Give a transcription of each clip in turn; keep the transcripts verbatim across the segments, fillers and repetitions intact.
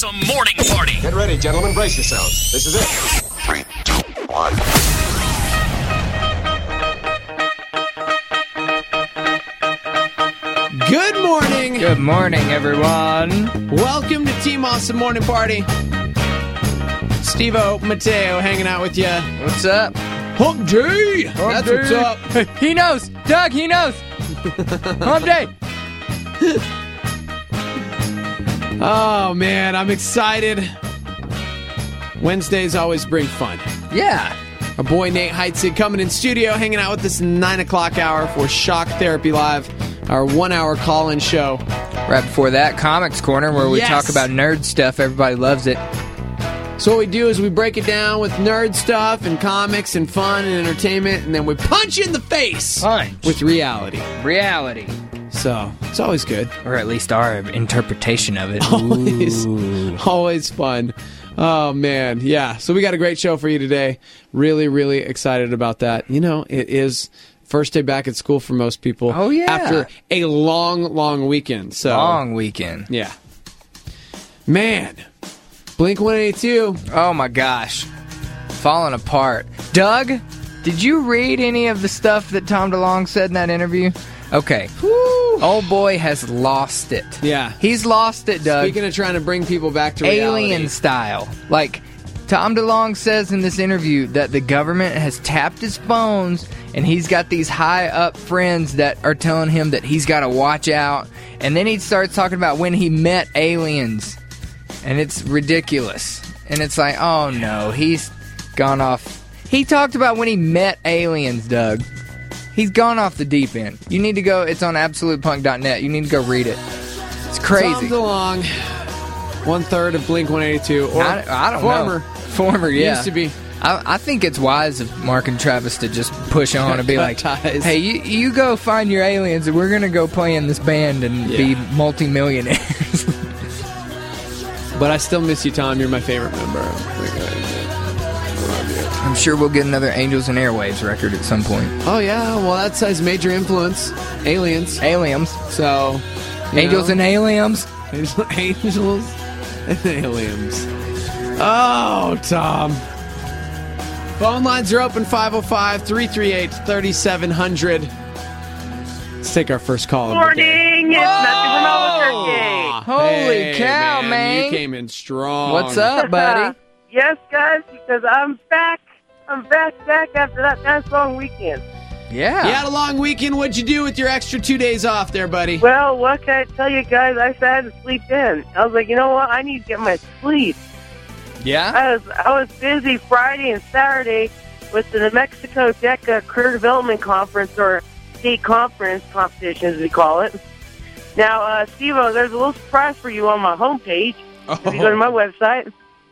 Awesome Morning Party. Get ready, gentlemen. Brace yourselves. This is it. Three, two, one. Good morning. Good morning, everyone. Welcome to Team Awesome Morning Party. Steve-O, Mateo hanging out with you. What's up? Hump Day. That's day. what's up. He knows. Doug, he knows. Hump Day. Oh, man, I'm excited. Wednesdays always bring fun. Yeah. Our boy Nate Heitzig coming in studio, hanging out with us in nine o'clock hour for Shock Therapy Live, our one-hour call-in show. Right before that, Comics Corner, where we Yes. talk about nerd stuff. Everybody loves it. So what we do is we break it down with nerd stuff and comics and fun and entertainment, and then we punch you in the face Punch. with reality. Reality. So it's always good. Or at least our interpretation of it. Always, Ooh. always fun. Oh, man. Yeah. So we got a great show for you today. Really, really excited about that. You know, it is first day back at school for most people. Oh, yeah. After a long, long weekend. So Long weekend. Yeah. Man. Blink one eighty-two. Oh, my gosh. Falling apart. Doug, did you read any of the stuff that Tom DeLonge said in that interview? Okay. Woo. Old boy has lost it. Yeah. He's lost it, Doug. Speaking of trying to bring people back to reality. Alien style. Like, Tom DeLonge says in this interview that the government has tapped his phones and he's got these high-up friends that are telling him that he's got to watch out. And then he starts talking about when he met aliens. And it's ridiculous. And it's like, oh no, he's gone off. He talked about when he met aliens, Doug. He's gone off the deep end. You need to go, it's on absolute punk dot net. You need to go read it. It's crazy. Tom DeLonge, one-third of Blink one eighty-two. Or I, I don't former. know. Former, yeah. Used to be. I, I think it's wise of Mark and Travis to just push on and be like, Ties. hey, you, you go find your aliens and we're going to go play in this band and Yeah. be multimillionaires. But I still miss you, Tom. You're my favorite member. I'm sure we'll get another Angels and Airwaves record at some point. Oh, yeah. Well, that's his major influence. Aliens. Aliens. So, you Angels know, and Aliens. Angel- Angels and aliens. Oh, Tom. Phone lines are open, five oh five, three three eight, three seven zero zero. Let's take our first call. of the day. Morning, it's Matthew from Albuquerque. Holy Hey, cow, man. You came in strong. What's up, buddy? Yes, guys, because I'm back. I'm back, back after that nice long weekend. Yeah. You had a long weekend. What'd you do with your extra two days off there, buddy? Well, what can I tell you guys? I had to sleep in. I was like, you know what? I need to get my sleep. Yeah? I was I was busy Friday and Saturday with the New Mexico DECA Career Development Conference, or state conference competition, as we call it. Now, uh, Steve-O, there's a little surprise for you on my homepage. Oh. If you go to my website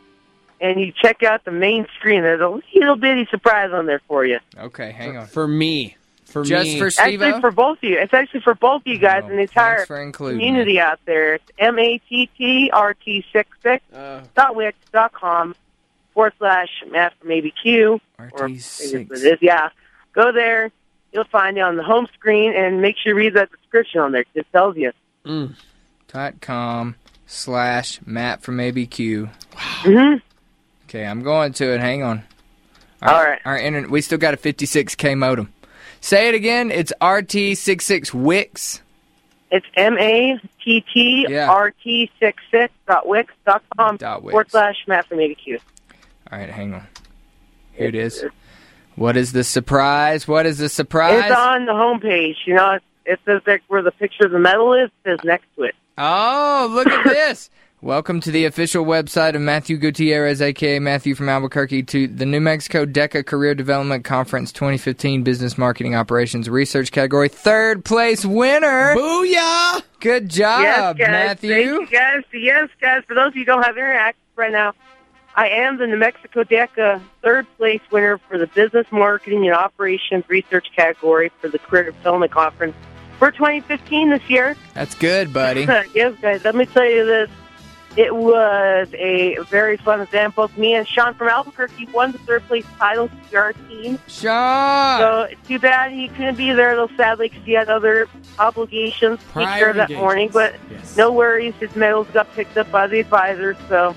and you check out the main screen, there's a little bitty surprise on there for you. Okay, hang on. For me. For Just me. for Steve-O? Actually, for both of you. It's actually for both of you guys Oh, and the entire thanks for including community out there. It's M A T T R T sixty-six Uh, dot wix dot com forward slash Matt from A B Q. R Or T maybe six. that's what it is. Yeah. Go there. You'll find it on the home screen, and make sure you read that description on there. It tells you. mm. Dot com slash Matt from A B Q. Mm-hmm. Okay, I'm going to it. Hang on. Our, All right. Our internet. We still got a fifty-six K modem. Say it again. It's R T sixty-six Wix. It's M A T T R T sixty-six dot wix dot com Dot Wix. forward slash Matt from A B Q. All right, hang on. Here it is. What is the surprise? What is the surprise? It's on the homepage. You know, it, it says there where the picture of the medal is. It says next to it. Oh, look at this. Welcome to the official website of Matthew Gutierrez, a k a. Matthew from Albuquerque, to the New Mexico DECA Career Development Conference twenty fifteen Business Marketing Operations Research Category. Third place winner. Booyah! Good job, yes, guys. Matthew. Thank you, guys. Yes, guys. For those of you who don't have internet access right now, I am the New Mexico DECA third place winner for the Business Marketing and Operations Research category for the Career Development Conference for twenty fifteen this year. That's good, buddy. Yes, guys. Let me tell you this. It was a very fun event. Both me and Sean from Albuquerque won the third place title to our team. Sean! So, too bad he couldn't be there, though, sadly, because he had other obligations to take care of that morning. But yes. No worries. His medals got picked up by the advisors, so...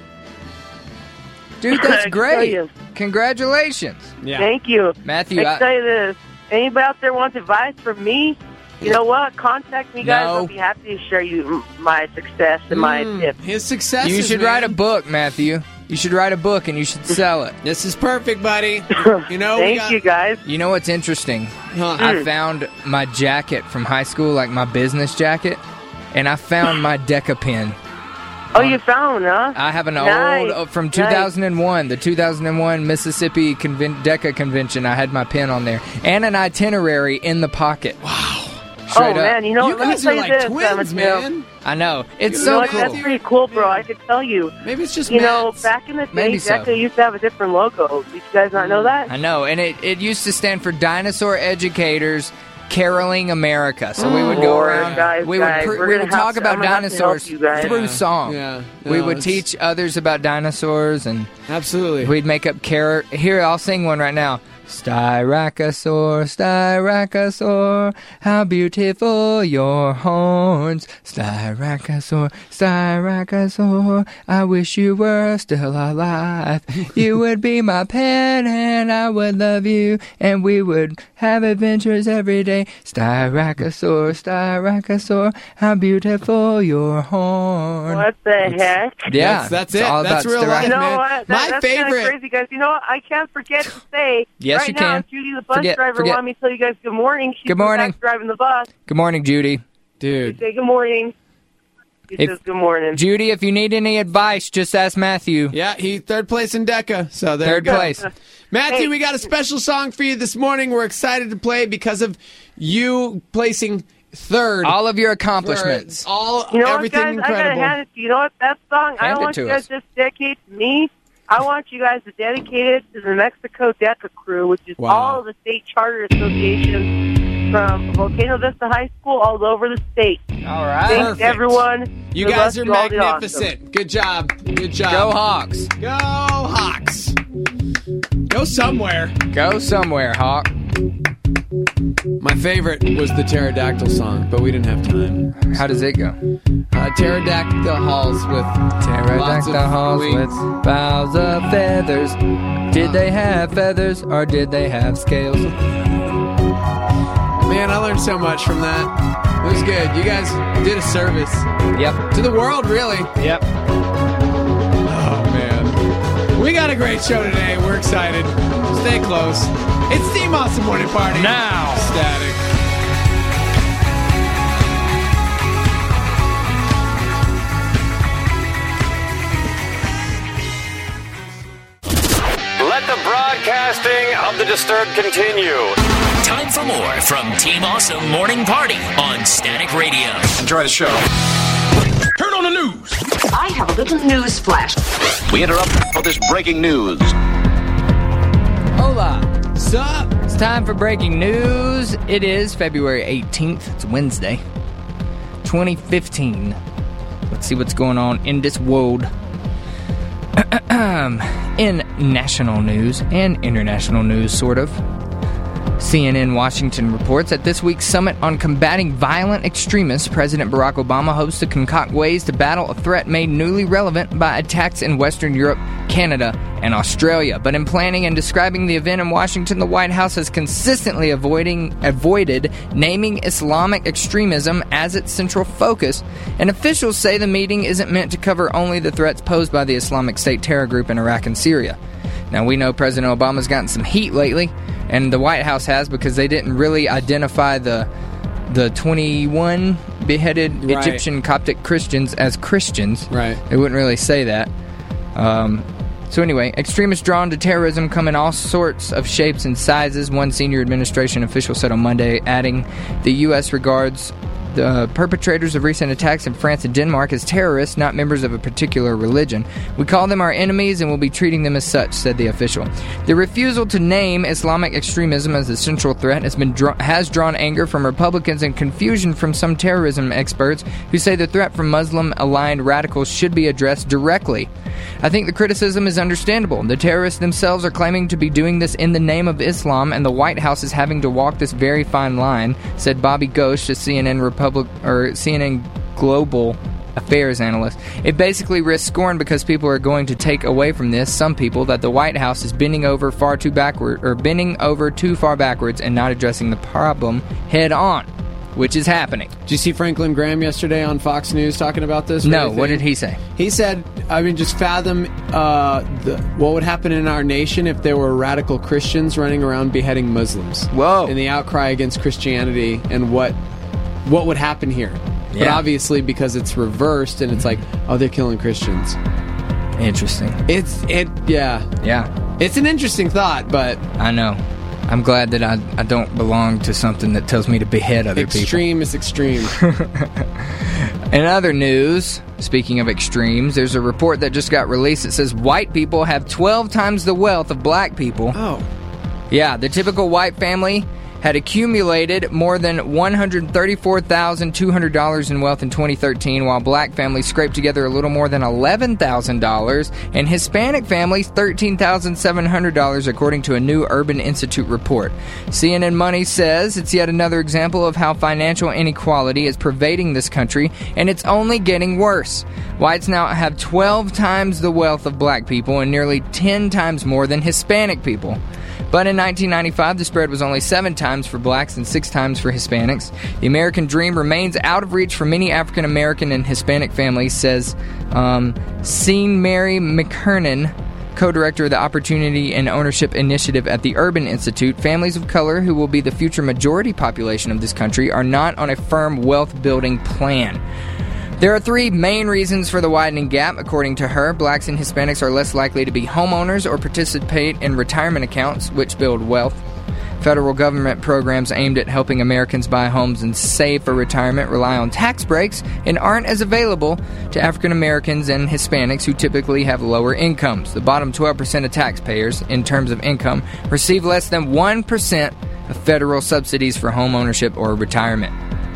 Dude, that's I great. tell you. Congratulations. Yeah. Thank you. Matthew, I can I- tell you this. Anybody out there wants advice from me, you know what? Contact me, guys. No. I'll be happy to share you m- my success and my Mm, tips. His success. You should write a book, Matthew. You should write a book and you should sell it. This is perfect, buddy. You know, we Thank got- you, guys. You know what's interesting? Huh. I found my jacket from high school, like my business jacket, and I found my Deca pen. Oh, you found, huh? I have an Nice. old, uh, from Nice. two thousand one, the two thousand one Mississippi Conven- DECA convention. I had my pen on there. And an itinerary in the pocket. Wow. Oh, Straight up. man, you know You what? Let me guys tell are you like this, twins, Matthew. man. I know. It's You so know know what? cool. That's pretty cool, bro. I could tell you. Maybe it's just You know, Matt's. back in the day, Maybe so. DECA used to have a different logo. Did you guys not know that? I know. And it, it used to stand for Dinosaur Educators Caroling America. So we would go Lord, around, guys, we guys, would, pr- we're we gonna would have talk to- about I'm gonna have to help dinosaurs you guys. through Yeah. song. Yeah. we No, would it's- teach others about dinosaurs, and Absolutely. we'd make up char- Here, I'll sing one right now. Styracosaur, Styracosaur, how beautiful your horns. Styracosaur, Styracosaur, I wish you were still alive. You would be my pet and I would love you, and we would have adventures every day. Styracosaur, Styracosaur, how beautiful your horn. What the heck? Yeah, That's- that's it's it. all That's about real life, You know man. what? That, My that's favorite- kind of crazy, guys. You know what? I can't forget to say. Yes, right you now, can. Judy, the bus Forget- driver, forget. wanted me to tell you guys good morning. She's Good morning. back driving the bus. Good morning, Judy. Dude. Say good morning. She If- says good morning. Judy, if you need any advice, just ask Matthew. Yeah, he third place in DECA. So there Third you go. place. Matthew, Hey. we got a special song for you this morning. We're excited to play because of you placing third. All of your for accomplishments. all You know everything what, guys? I incredible. gotta hand it to you. You know what? That song, I Hand don't it want to you guys us. to just dedicate to me. I want you guys to dedicate it to the New Mexico DECA crew, which is Wow. all of the state charter associations from Volcano Vista High School all over the state. All right. Thanks, Perfect. everyone. You The guys rest are of y'all did awesome. magnificent. Good job. Good job. Go Hawks. Go Hawks. Go somewhere. Go somewhere, Hawk. My favorite was the pterodactyl song, but we didn't have time. How does it go? Uh, pterodactyl halls with lots Pterodactyl of halls wings. with boughs of feathers. Did they have feathers or did they have scales? Man, I learned so much from that. It was good. You guys did a service Yep. to the world, really. Yep. Oh, man. We got a great show today. We're excited. Stay close. It's Team Awesome Morning Party. Now. Static. Let the broadcasting of the Disturbed continue. Time for more from Team Awesome Morning Party on Static Radio. Enjoy the show. Turn on the news. I have a little news flash. We interrupt for this breaking news. Hola. Sup? It's time for breaking news. It is February eighteenth. It's Wednesday, twenty fifteen. Let's see what's going on in this world. In national news and international news, sort of. C N N Washington reports at this week's Summit on Combating Violent Extremists, President Barack Obama hopes to concoct ways to battle a threat made newly relevant by attacks in Western Europe, Canada, and Australia. But in planning and describing the event in Washington, the White House has consistently avoiding, avoided naming Islamic extremism as its central focus, and officials say the meeting isn't meant to cover only the threats posed by the Islamic State terror group in Iraq and Syria. Now, we know President Obama's gotten some heat lately, and the White House has, because they didn't really identify the the twenty-one beheaded Right. Egyptian Coptic Christians as Christians. Right. They wouldn't really say that. Um, so anyway, extremists drawn to terrorism come in all sorts of shapes and sizes, one senior administration official said on Monday, adding the U S regards the uh, perpetrators of recent attacks in France and Denmark as terrorists, not members of a particular religion. We call them our enemies and will be treating them as such, said the official. The refusal to name Islamic extremism as a central threat has been dra- has drawn anger from Republicans and confusion from some terrorism experts who say the threat from Muslim-aligned radicals should be addressed directly. I think the criticism is understandable. The terrorists themselves are claiming to be doing this in the name of Islam, and the White House is having to walk this very fine line, said Bobby Ghosh, a C N N Republic or C N N Global Affairs analyst. It basically risks scorn because people are going to take away from this, some people, that the White House is bending over far too backward or bending over too far backwards and not addressing the problem head on, which is happening. Did you see Franklin Graham yesterday on Fox News talking about this? No, what did he say? He said, I mean, just fathom uh, the, what would happen in our nation if there were radical Christians running around beheading Muslims. Whoa. And the outcry against Christianity and what what would happen here. Yeah. But obviously, because it's reversed and it's like, oh, they're killing Christians. Interesting. It's, it, yeah. Yeah. It's an interesting thought, but... I know. I'm glad that I, I don't belong to something that tells me to behead other extreme people. is extreme. In other news, speaking of extremes, there's a report that just got released that says white people have twelve times the wealth of black people. Oh. Yeah, the typical white family had accumulated more than one hundred thirty-four thousand two hundred dollars in wealth in twenty thirteen, while black families scraped together a little more than eleven thousand dollars, and Hispanic families thirteen thousand seven hundred dollars, according to a new Urban Institute report. C N N Money says it's yet another example of how financial inequality is pervading this country, and it's only getting worse. Whites now have twelve times the wealth of black people and nearly ten times more than Hispanic people. But in nineteen ninety-five, the spread was only seven times for blacks and six times for Hispanics. The American dream remains out of reach for many African American and Hispanic families, says um, Sean Mary McKernan, co-director of the Opportunity and Ownership Initiative at the Urban Institute. Families of color, who will be the future majority population of this country, are not on a firm wealth-building plan. There are three main reasons for the widening gap, according to her. Blacks and Hispanics are less likely to be homeowners or participate in retirement accounts, which build wealth. Federal government programs aimed at helping Americans buy homes and save for retirement rely on tax breaks and aren't as available to African Americans and Hispanics, who typically have lower incomes. The bottom twelve percent of taxpayers, in terms of income, receive less than one percent of federal subsidies for home ownership or retirement.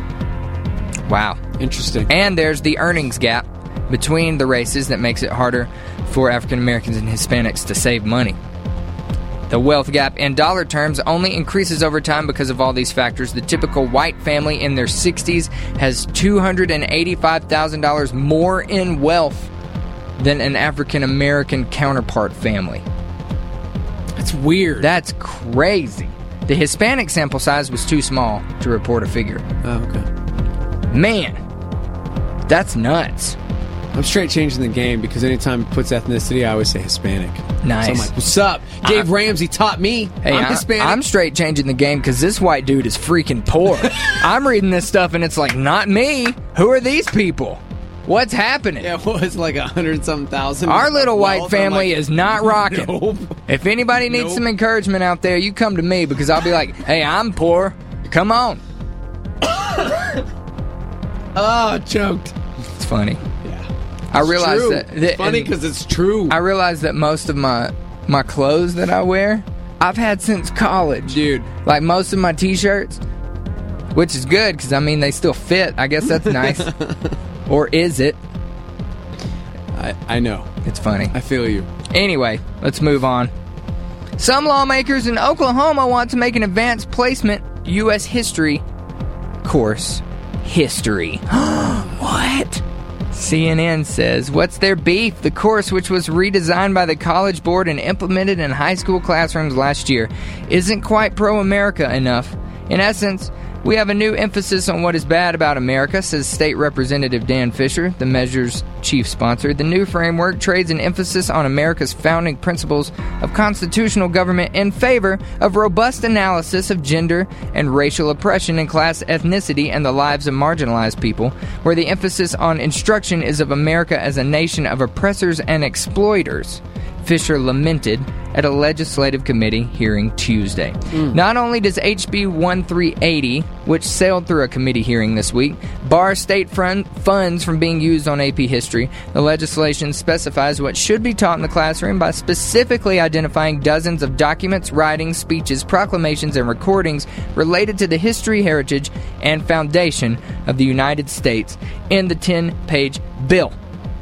Wow. Interesting. And there's the earnings gap between the races that makes it harder for African Americans and Hispanics to save money. The wealth gap in dollar terms only increases over time because of all these factors. The typical white family in their sixties has two hundred eighty-five thousand dollars more in wealth than an African American counterpart family. That's weird. That's crazy. The Hispanic sample size was too small to report a figure. Oh, okay. Man, that's nuts. I'm straight changing the game because anytime it puts ethnicity, I always say Hispanic. Nice. So I'm like, what's up? Dave I, Ramsey taught me. Hey, I'm I, Hispanic. I'm straight changing the game because this white dude is freaking poor. I'm reading this stuff and it's like, not me. Who are these people? What's happening? Yeah, what was like a hundred something thousand? Our little white wealth? family like, is not rocking. Nope. If anybody needs Nope. some encouragement out there, you come to me because I'll be like, hey, I'm poor. Come on. Oh, choked. It's funny. Yeah. I It's realize true. that, that It's funny and because it's true. I realize that most of my my clothes that I wear, I've had since college. Dude. Like most of my t-shirts, which is good because, I mean, they still fit. I guess that's nice. Or is it? I, I know. It's funny. I feel you. Anyway, let's move on. Some lawmakers in Oklahoma want to make an advanced placement U S history course. History. What? C N N says, what's their beef? The course, which was redesigned by the College Board and implemented in high school classrooms last year, isn't quite pro-America enough. In essence, we have a new emphasis on what is bad about America, says State Representative Dan Fisher, the measure's chief sponsor. The new framework trades an emphasis on America's founding principles of constitutional government in favor of robust analysis of gender and racial oppression and class ethnicity and the lives of marginalized people, where the emphasis on instruction is of America as a nation of oppressors and exploiters. Fisher lamented at a legislative committee hearing Tuesday. Mm. Not only does H B thirteen eighty, which sailed through a committee hearing this week, bar state fund funds from being used on A P history, the legislation specifies what should be taught in the classroom by specifically identifying dozens of documents, writings, speeches, proclamations, and recordings related to the history, heritage, and foundation of the United States in the ten-page bill.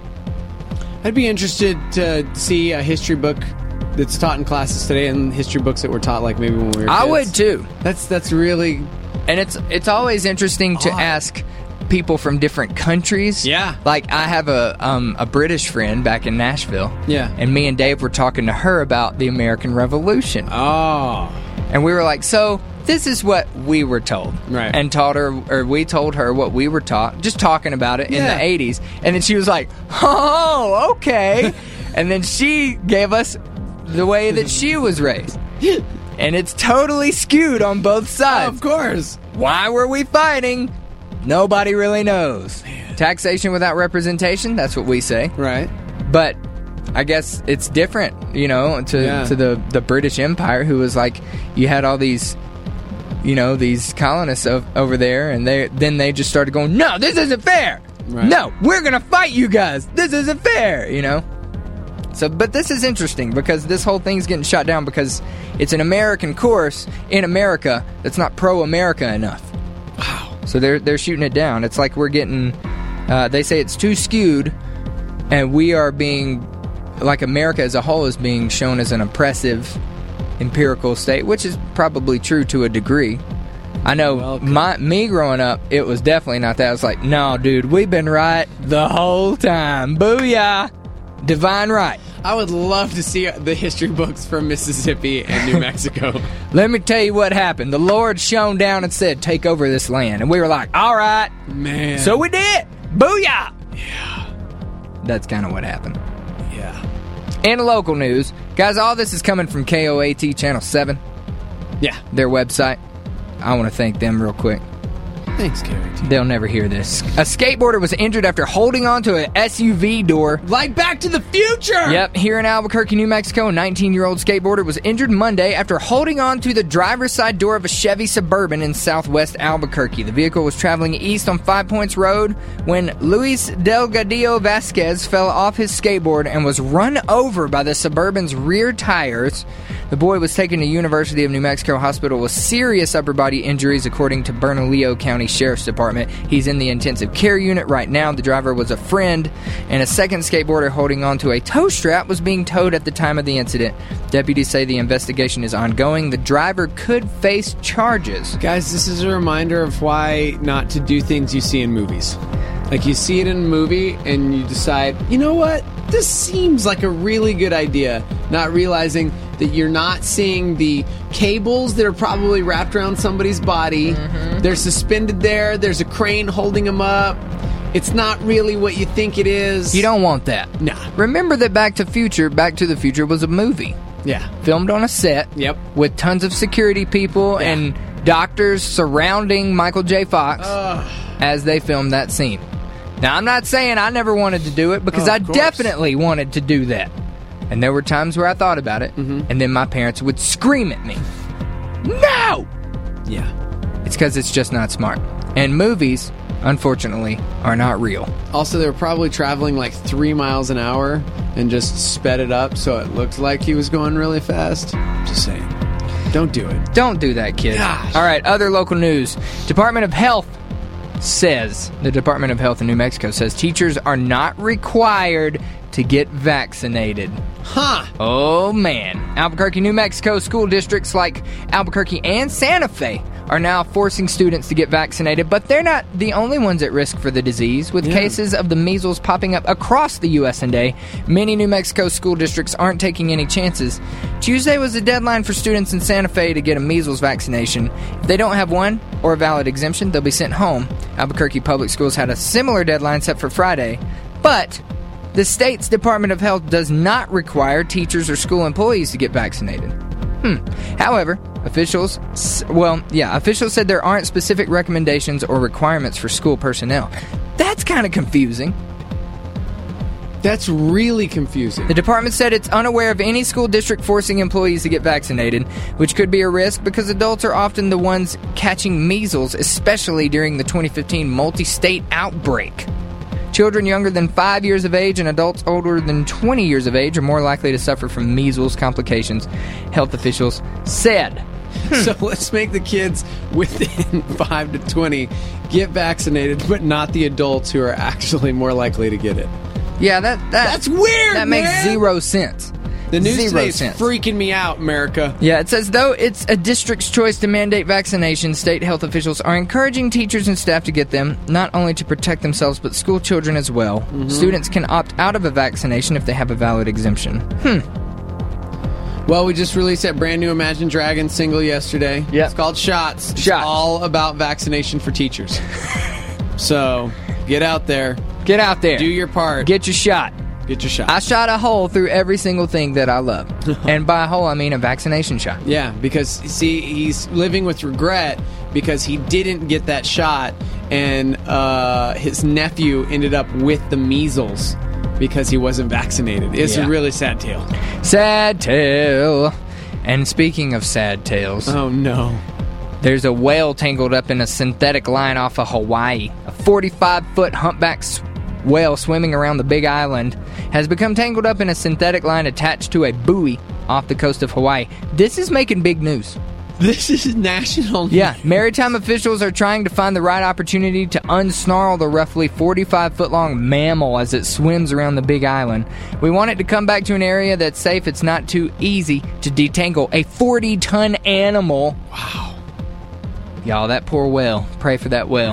I'd be interested to see a history book that's taught in classes today and history books that were taught like maybe when we were kids. I would too. That's that's really... And it's it's always interesting to odd. ask people from different countries. Yeah. Like I have a um, a British friend back in Nashville. Yeah. And me and Dave were talking to her about the American Revolution. Oh. And we were like, so this is what we were told. Right. And taught her, or we told her what we were taught, just talking about it in Yeah. the eighties. And then she was like, oh, okay. And then she gave us the way that she was raised. And it's totally skewed on both sides. Of course. Why were we fighting? Nobody really knows. Man. Taxation without representation, that's what we say. Right. But I guess it's different, you know, to, Yeah. to the, the British Empire, who was like, you had all these, you know, these colonists of, over there, and they then they just started going, no, this isn't fair. Right. No, we're going to fight you guys. This isn't fair, you know. So, but this is interesting because this whole thing's getting shut down because it's an American course in America that's not pro-America enough. Wow. So they're they're shooting it down. It's like we're getting, uh, they say it's too skewed, and we are being, like America as a whole is being shown as an oppressive empirical state, which is probably true to a degree. I know Welcome. my me growing up, it was definitely not that. I was like, no, dude, we've been right the whole time. Booyah. Divine right. I would love to see the history books from Mississippi and New Mexico. Let me tell you what happened. The Lord shone down and said, take over this land. And we were like, all right. Man. So we did. Booyah. Yeah. That's kind of what happened. Yeah. In local news, guys, all this is coming from K O A T Channel seven. Yeah. Their website. I want to thank them real quick. Thanks, Gary. They'll never hear this. A skateboarder was injured after holding onto an S U V door. Like Back to the Future! Yep, here in Albuquerque, New Mexico, a nineteen-year-old skateboarder was injured Monday after holding on to the driver's side door of a Chevy Suburban in southwest Albuquerque. The vehicle was traveling east on Five Points Road when Luis Delgadillo Vasquez fell off his skateboard and was run over by the Suburban's rear tires. The boy was taken to University of New Mexico Hospital with serious upper body injuries, according to Bernalillo County Sheriff's Department. He's in the intensive care unit right now. The driver was a friend, and a second skateboarder holding onto a tow strap was being towed at the time of the incident. Deputies say the investigation is ongoing. The driver could face charges. Guys, this is a reminder of why not to do things you see in movies. Like, you see it in a movie, and you decide, you know what? This seems like a really good idea. Not realizing that you're not seeing the cables that are probably wrapped around somebody's body. Mm-hmm. They're suspended there. There's a crane holding them up. It's not really what you think it is. You don't want that. Nah. Remember that Back to Future, Back to the Future was a movie. Yeah. Filmed on a set. Yep. With tons of security people Yeah. and doctors surrounding Michael J. Fox Ugh. as they filmed that scene. Now, I'm not saying I never wanted to do it, because Oh, I of course. definitely wanted to do that. And there were times where I thought about it, Mm-hmm. and then my parents would scream at me. No! Yeah. It's because it's just not smart. And movies, unfortunately, are not real. Also, they were probably traveling like three miles an hour and just sped it up so it looked like he was going really fast. Just saying. Don't do it. Don't do that, kid. Gosh. All right, other local news. Department of Health says, the Department of Health in New Mexico says teachers are not required to get vaccinated. Huh. Oh, man. Albuquerque, New Mexico school districts like Albuquerque and Santa Fe are now forcing students to get vaccinated, but they're not the only ones at risk for the disease. With Yeah. cases of the measles popping up across the U S and A, many New Mexico school districts aren't taking any chances. Tuesday was the deadline for students in Santa Fe to get a measles vaccination. If they don't have one or a valid exemption, they'll be sent home. Albuquerque Public Schools had a similar deadline set for Friday, but the state's Department of Health does not require teachers or school employees to get vaccinated. Hmm. However, officials, well, yeah, officials said there aren't specific recommendations or requirements for school personnel. That's kind of confusing. That's really confusing. The department said it's unaware of any school district forcing employees to get vaccinated, which could be a risk because adults are often the ones catching measles, especially during the twenty fifteen multi-state outbreak. Children younger than five years of age and adults older than twenty years of age are more likely to suffer from measles complications, health officials said. So let's make the kids within five to twenty get vaccinated, but not the adults who are actually more likely to get it. Yeah, that, that That's weird, That man. makes zero sense. The news Zero today is sense. freaking me out, America. Yeah, it says, though it's a district's choice to mandate vaccinations, state health officials are encouraging teachers and staff to get them, not only to protect themselves, but school children as well. Mm-hmm. Students can opt out of a vaccination if they have a valid exemption. Hmm. Well, we just released that brand new Imagine Dragons single yesterday. Yep. It's called Shots. It's Shots. all about vaccination for teachers. So, get out there. Get out there. Do your part. Get your shot. Get your shot. I shot a hole through every single thing that I love. And by a hole, I mean a vaccination shot. Yeah, because, see, he's living with regret because he didn't get that shot, and uh, his nephew ended up with the measles because he wasn't vaccinated. It's Yeah. a really sad tale. Sad tale. And speaking of sad tales, Oh, no. there's a whale tangled up in a synthetic line off of Hawaii. A forty-five foot humpback s- whale swimming around the Big Island has become tangled up in a synthetic line attached to a buoy off the coast of Hawaii. This is making big news. This is national. Yeah, maritime officials are trying to find the right opportunity to unsnarl the roughly forty-five foot long mammal as it swims around the Big Island. We want it to come back to an area that's safe. It's not too easy to detangle a forty ton animal. Wow. Y'all, that poor whale. Pray for that whale.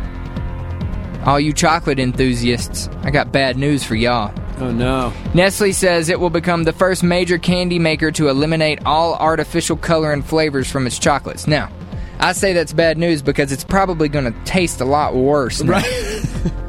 All you chocolate enthusiasts, I got bad news for y'all. Oh, no. Nestle says it will become the first major candy maker to eliminate all artificial color and flavors from its chocolates. Now, I say that's bad news because it's probably going to taste a lot worse now. Right.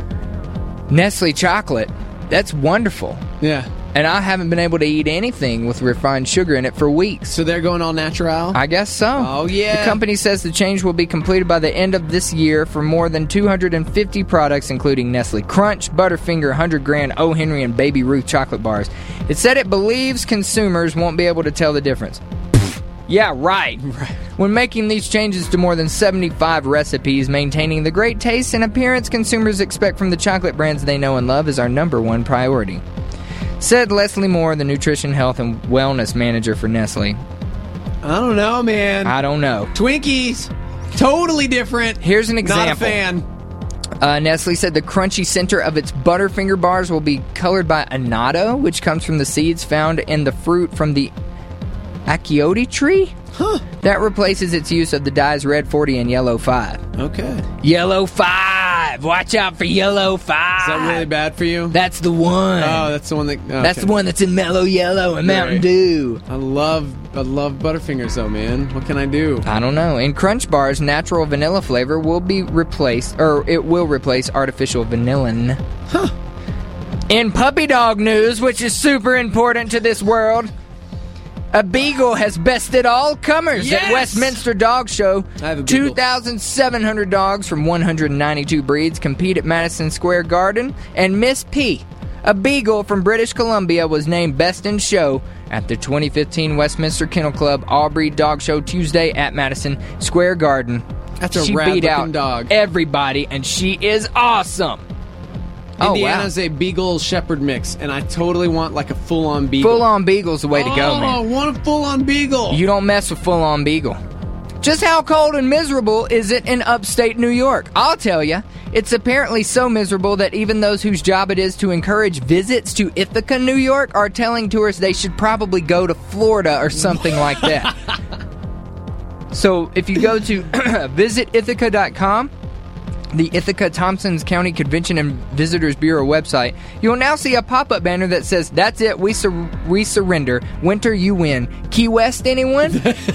Nestle chocolate, that's wonderful. Yeah. And I haven't been able to eat anything with refined sugar in it for weeks. So they're going all natural? I guess so. Oh, yeah. The company says the change will be completed by the end of this year for more than two hundred fifty products, including Nestle Crunch, Butterfinger, one hundred grand, O. Henry, and Baby Ruth chocolate bars. It said it believes consumers won't be able to tell the difference. Yeah, right. Right. When making these changes to more than seventy-five recipes, maintaining the great taste and appearance consumers expect from the chocolate brands they know and love is our number one priority, said Leslie Moore, the Nutrition, Health, and Wellness Manager for Nestle. I don't know, man. I don't know. Twinkies, totally different. Here's an Not a example. fan. Uh, Nestle said the crunchy center of its Butterfinger bars will be colored by annatto, which comes from the seeds found in the fruit from the achiote tree. Huh. That replaces its use of the dyes Red forty and Yellow five. Okay. Yellow five! Watch out for Yellow five! Is that really bad for you? That's the one. Oh, that's the one that... Okay. That's the one that's in Mellow Yellow and Mountain Right. Dew. I love I love Butterfingers, though, man. What can I do? I don't know. In Crunch Bars, natural vanilla flavor will be replaced, or it will replace artificial vanillin. Huh. In puppy dog news, which is super important to this world, a beagle has bested all comers Yes! at Westminster Dog Show. I have a beagle. two thousand seven hundred dogs from one hundred ninety-two breeds compete at Madison Square Garden, and Miss P, a beagle from British Columbia, was named Best in Show at the twenty fifteen Westminster Kennel Club All-Breed Dog Show Tuesday at Madison Square Garden. That's a she rad beat looking out dog. everybody, and she is awesome. Oh, wow. Indiana's a Beagle Shepherd mix, and I totally want like a full-on Beagle. Full-on Beagle's the way to go, Oh, man. I want a full-on Beagle. You don't mess with full-on Beagle. Just how cold and miserable is it in upstate New York? I'll tell you, it's apparently so miserable that even those whose job it is to encourage visits to Ithaca, New York, are telling tourists they should probably go to Florida or something like that. So if you go to visit ithaca dot com, the Ithaca Thompsons County Convention and Visitors Bureau website, you'll now see a pop-up banner that says, "That's it, we sur- we surrender. Winter, you win. Key West, anyone?"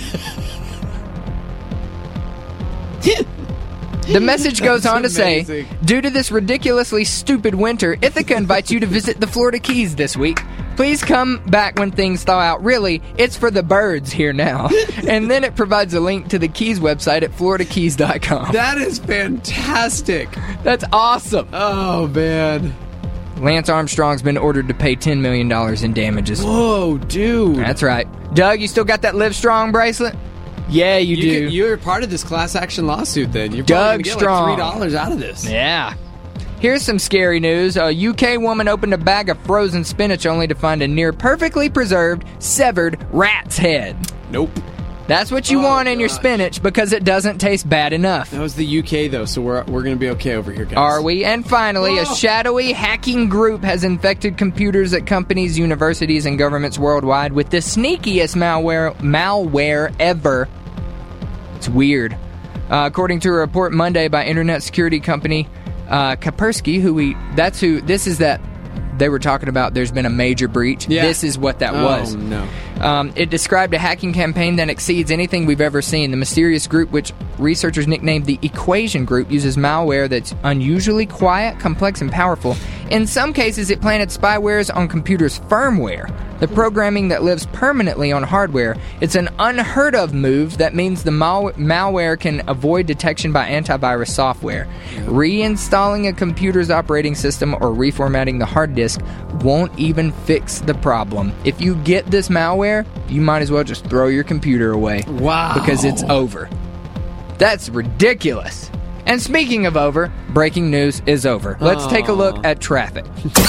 The message goes That's on to say, amazing. due to this ridiculously stupid winter, Ithaca invites you to visit the Florida Keys this week. Please come back when things thaw out. Really, it's for the birds here now. And then it provides a link to the Keys website at florida keys dot com. That is fantastic. That's awesome. Oh, man. Lance Armstrong's been ordered to pay ten million dollars in damages. Whoa, dude. That's right. Doug, you still got that Live Strong bracelet? Yeah, you, you do. Could, you're part of this class action lawsuit then. You're Doug probably going to get Strong. like three dollars out of this. Yeah. Here's some scary news. A U K woman opened a bag of frozen spinach only to find a near perfectly preserved, severed rat's head. Nope. That's what you Oh, want in your gosh. spinach because it doesn't taste bad enough. That was the U K, though, so we're, we're going to be okay over here, guys. Are we? And finally, a Whoa. shadowy hacking group has infected computers at companies, universities, and governments worldwide with the sneakiest malware malware ever. It's weird. Uh, according to a report Monday by internet security company uh, Kaspersky, who we that's who this is that they were talking about. There's been a major breach. Yeah. This is what that oh, was. no. Um, it described a hacking campaign that exceeds anything we've ever seen. The mysterious group, which researchers nicknamed the Equation Group, uses malware that's unusually quiet, complex, and powerful. In some cases, it planted spywares on computers' firmware, the programming that lives permanently on hardware. It's an unheard of move that means the mal- malware can avoid detection by antivirus software. Reinstalling a computer's operating system or reformatting the hard disk won't even fix the problem. If you get this malware, you might as well just throw your computer away. Wow. Because it's over. That's ridiculous. And speaking of over, breaking news is over. Let's Aww. take a look at traffic.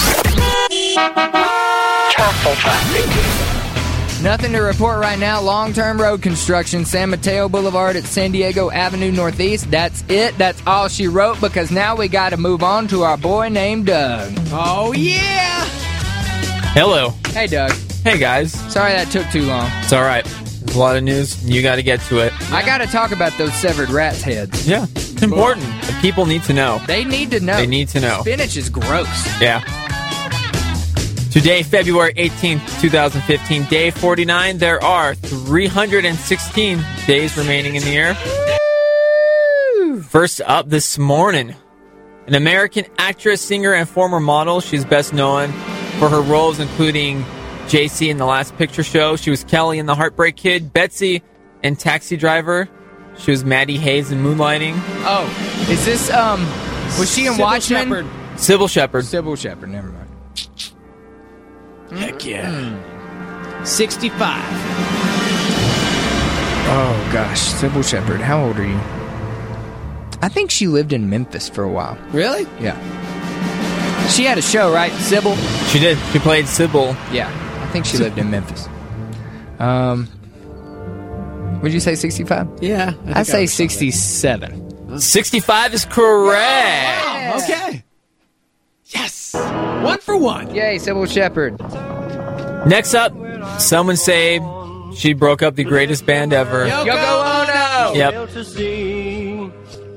Nothing to report right now. Long-term road construction, San Mateo Boulevard at San Diego Avenue Northeast. That's it. That's all she wrote because now we got to move on to our boy named Doug. Oh, yeah. Hello. Hey, Doug. Hey, guys. Sorry that took too long. It's all right. There's a lot of news. You got to get to it. I got to talk about those severed rat's heads. Yeah. It's important. The people need to know. They need to know. They need to know. Spinach is gross. Yeah. Today, February eighteenth, twenty fifteen, day forty-nine. There are three hundred sixteen days remaining in the year. First up this morning, an American actress, singer, and former model. She's best known for her roles including J C in The Last Picture Show. She was Kelly in The Heartbreak Kid, Betsy in Taxi Driver. She was Maddie Hayes in Moonlighting. Oh, is this, um, was she in Sybil Watchmen? Shepherd. Sybil Shepherd. Sybil Shepherd, never mind. Heck yeah. sixty-five. Oh, gosh. Sybil Shepherd, how old are you? I think she lived in Memphis for a while. Really? Yeah. She had a show, right? Sybil? She did. She played Sybil. Yeah. I think she lived in Memphis. Um, would you say sixty-five? Yeah. I say sixty-seven. sixty-five is correct. Oh, okay. Yes. One for one. Yay, Sybil Shepherd. Next up, someone say she broke up the greatest band ever. Yoko, Yoko Ono! Yep.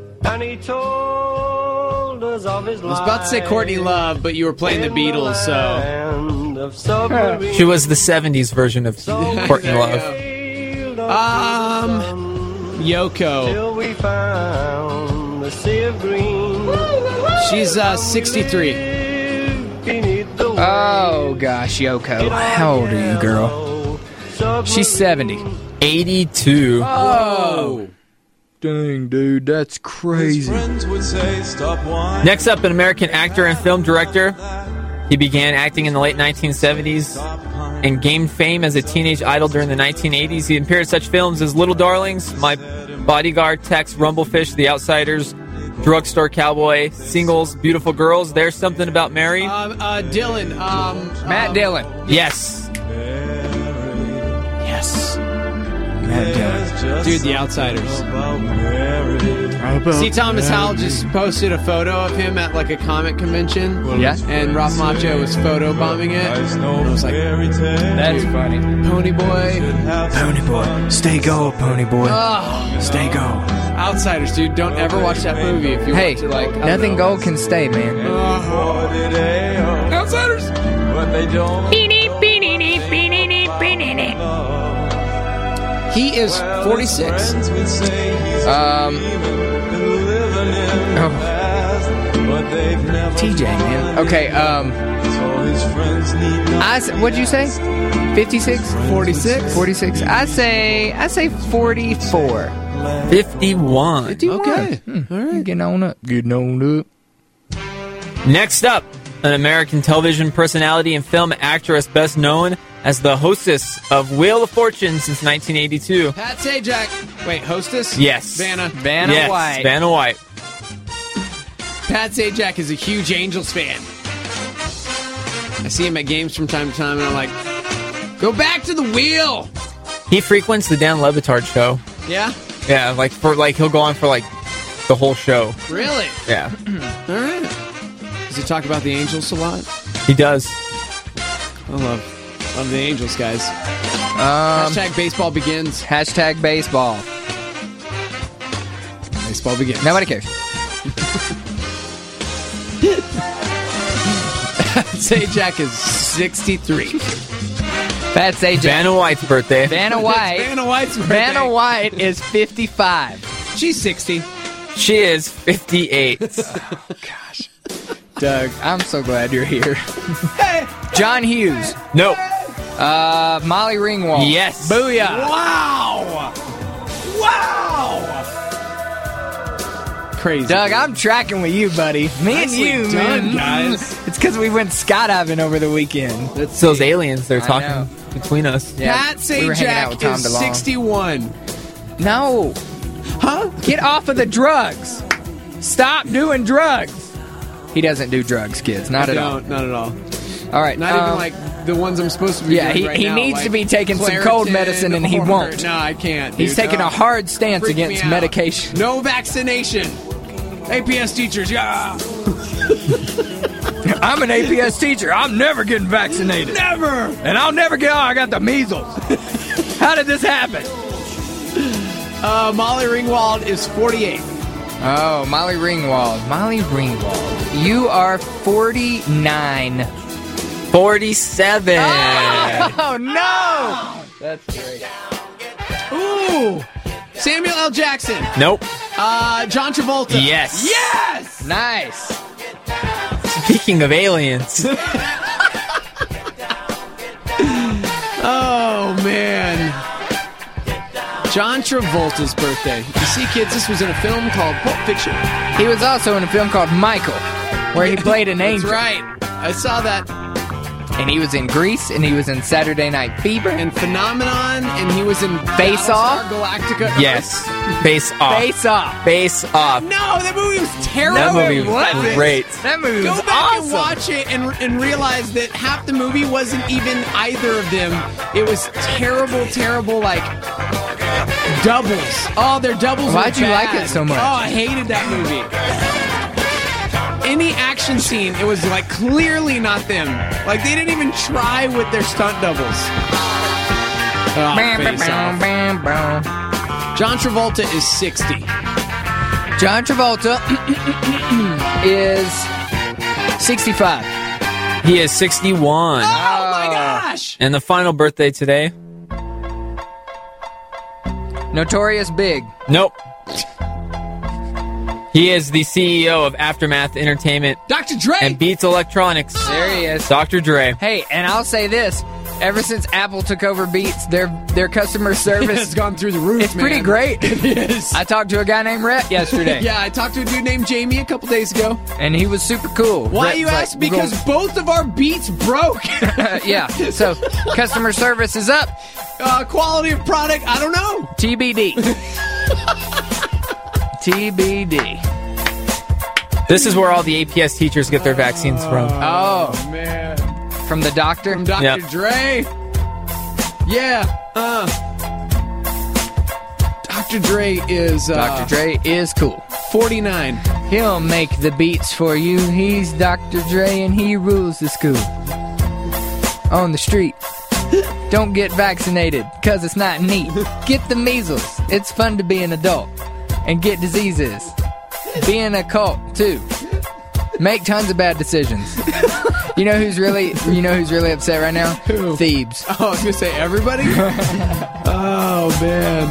I was about to say Courtney Love, but you were playing the Beatles, so. She was the seventies version of Courtney Love. Um, Yoko. She's uh, sixty-three. Oh, gosh, Yoko. How old are you, girl? She's seventy. eighty-two. Oh. Dang, dude, that's crazy. Next up, an American actor and film director. He began acting in the late nineteen seventies and gained fame as a teenage idol during the nineteen eighties. He appeared in such films as Little Darlings, My Bodyguard, Tex, Rumblefish, The Outsiders, Drugstore Cowboy, Singles, Beautiful Girls, There's Something About Mary. Um, uh, Dylan. Um, Matt um, Dillon. Yes. Yes. Matt Dillon. Dude, The Outsiders. See, Thomas Howell just posted a photo of him at like a comic convention. Yeah? And Ralph Macchio was photo bombing it. And I was like, That's funny. Pony Boy. Pony boy. Stay go, pony boy. Oh, Stay go. Outsiders, dude. Don't ever watch that movie if you Hey, want to, like. I don't nothing know. gold can stay, man. Outsiders! He is forty-six. Um. Oh. T J, man. Okay, um. I, s- what'd you say? fifty-six? forty-six? forty-six. I say, I say forty-four. fifty-one. Okay. Hmm. All right. Getting on up. Getting on up. Next up, an American television personality and film actress best known as the hostess of Wheel of Fortune since nineteen eighty-two. Pat Sajak. Wait, hostess? Yes. Vanna. Vanna yes, White. Vanna White. Pat Sajak is a huge Angels fan. I see him at games from time to time, and I'm like, go back to the wheel. He frequents the Dan Le Batard show. Yeah? Yeah, like for like he'll go on for like the whole show. Really? Yeah, All right. Does he talk about the Angels a lot? he does. I love, love the Angels, guys. Um, Hashtag baseball begins. hashtag baseball. Baseball begins. Nobody cares. Sajak is sixty-three. That's A J. Vanna White's birthday. Vanna White. Vanna White's birthday. Vanna White is fifty-five. She's sixty. She is fifty-eight. Gosh. Doug, I'm so glad you're here. Hey. John Hughes. Nope. Uh, Molly Ringwald. Yes. Booyah. Wow. Wow. Crazy. Doug, I'm tracking with you, buddy. Me Nicely and you, done, man. guys. It's because we went skydiving over the weekend. It's those aliens they're I talking know. between us. Yeah, Pat we were hanging out Sajak with Tom is DeLonge. sixty-one. No. Huh? Get off of the drugs. Stop doing drugs. He doesn't do drugs, kids. Not at all. No, not at all. All right. Not um, even like the ones I'm supposed to be yeah, doing he- right he now, needs like to be taking some Claritin cold medicine, and he or- won't. No, I can't. He's dude. taking Oh, a hard stance freak me against out. medication. No vaccination. A P S teachers, yeah. I'm an A P S teacher. I'm never getting vaccinated. Never. And I'll never get, oh, I got the measles. How did this happen? Uh, Molly Ringwald is forty-eight. Oh, Molly Ringwald. Molly Ringwald. You are forty-nine. forty-seven. Oh, no! That's great. Ooh. Samuel L. Jackson. Nope. Uh, John Travolta. Yes. Yes. Nice. Speaking of aliens. Oh, man. John Travolta's birthday. You see, kids, this was in a film called Pulp Fiction. He was also in a film called Michael, where he played an That's angel. right. I saw that. And he was in Grease, and he was in Saturday Night Fever. And Phenomenon, and he was in Face Off? Battlestar Galactica. Yes. Face off. Face Off. Face off. No, that movie was terrible. That movie It was wasn't. great. That movie Go was back awesome. and watch it and, and realize that half the movie wasn't even either of them. It was terrible, terrible, like, doubles. Oh, their doubles Why'd were you like bad. it so much? Oh, I hated that movie. Any action scene, it was, like, clearly not them. Like, they didn't even try with their stunt doubles. Oh, Bam, bam, Face bam, Off. bam, bam. John Travolta is sixty. John Travolta is sixty-five. He is sixty-one. Oh, my gosh! And the final birthday today. Notorious Big. Nope. He is the C E O of Aftermath Entertainment Doctor Dre! and Beats Electronics. There he is. Doctor Dre. Hey, and I'll say this. Ever since Apple took over Beats, their their customer service It's gone through the roof, It's man. pretty great. It is. I talked to a guy named Rhett yesterday. Yeah, I talked to a dude named Jamie a couple days ago. And he was super cool. Why Rhett's you like, ask? we're Because gonna- both of our beats broke. yeah. So customer service is up. uh, quality of product, I don't know. T B D. T B D. This is where all the A P S teachers get their vaccines from. Oh, Man. from the doctor? From Doctor Yep. Dre. Yeah. Uh. Doctor Dre is uh, Doctor Dre is cool. forty-nine. He'll make the beats for you. He's Doctor Dre and he rules the school. On the street. Don't get vaccinated, cause it's not neat. Get the measles. It's fun to be an adult. And get diseases. Be in a cult, too. Make tons of bad decisions. You know who's really you know who's really upset right now? Who? Thebes. Oh, I was going to say everybody? Oh, man.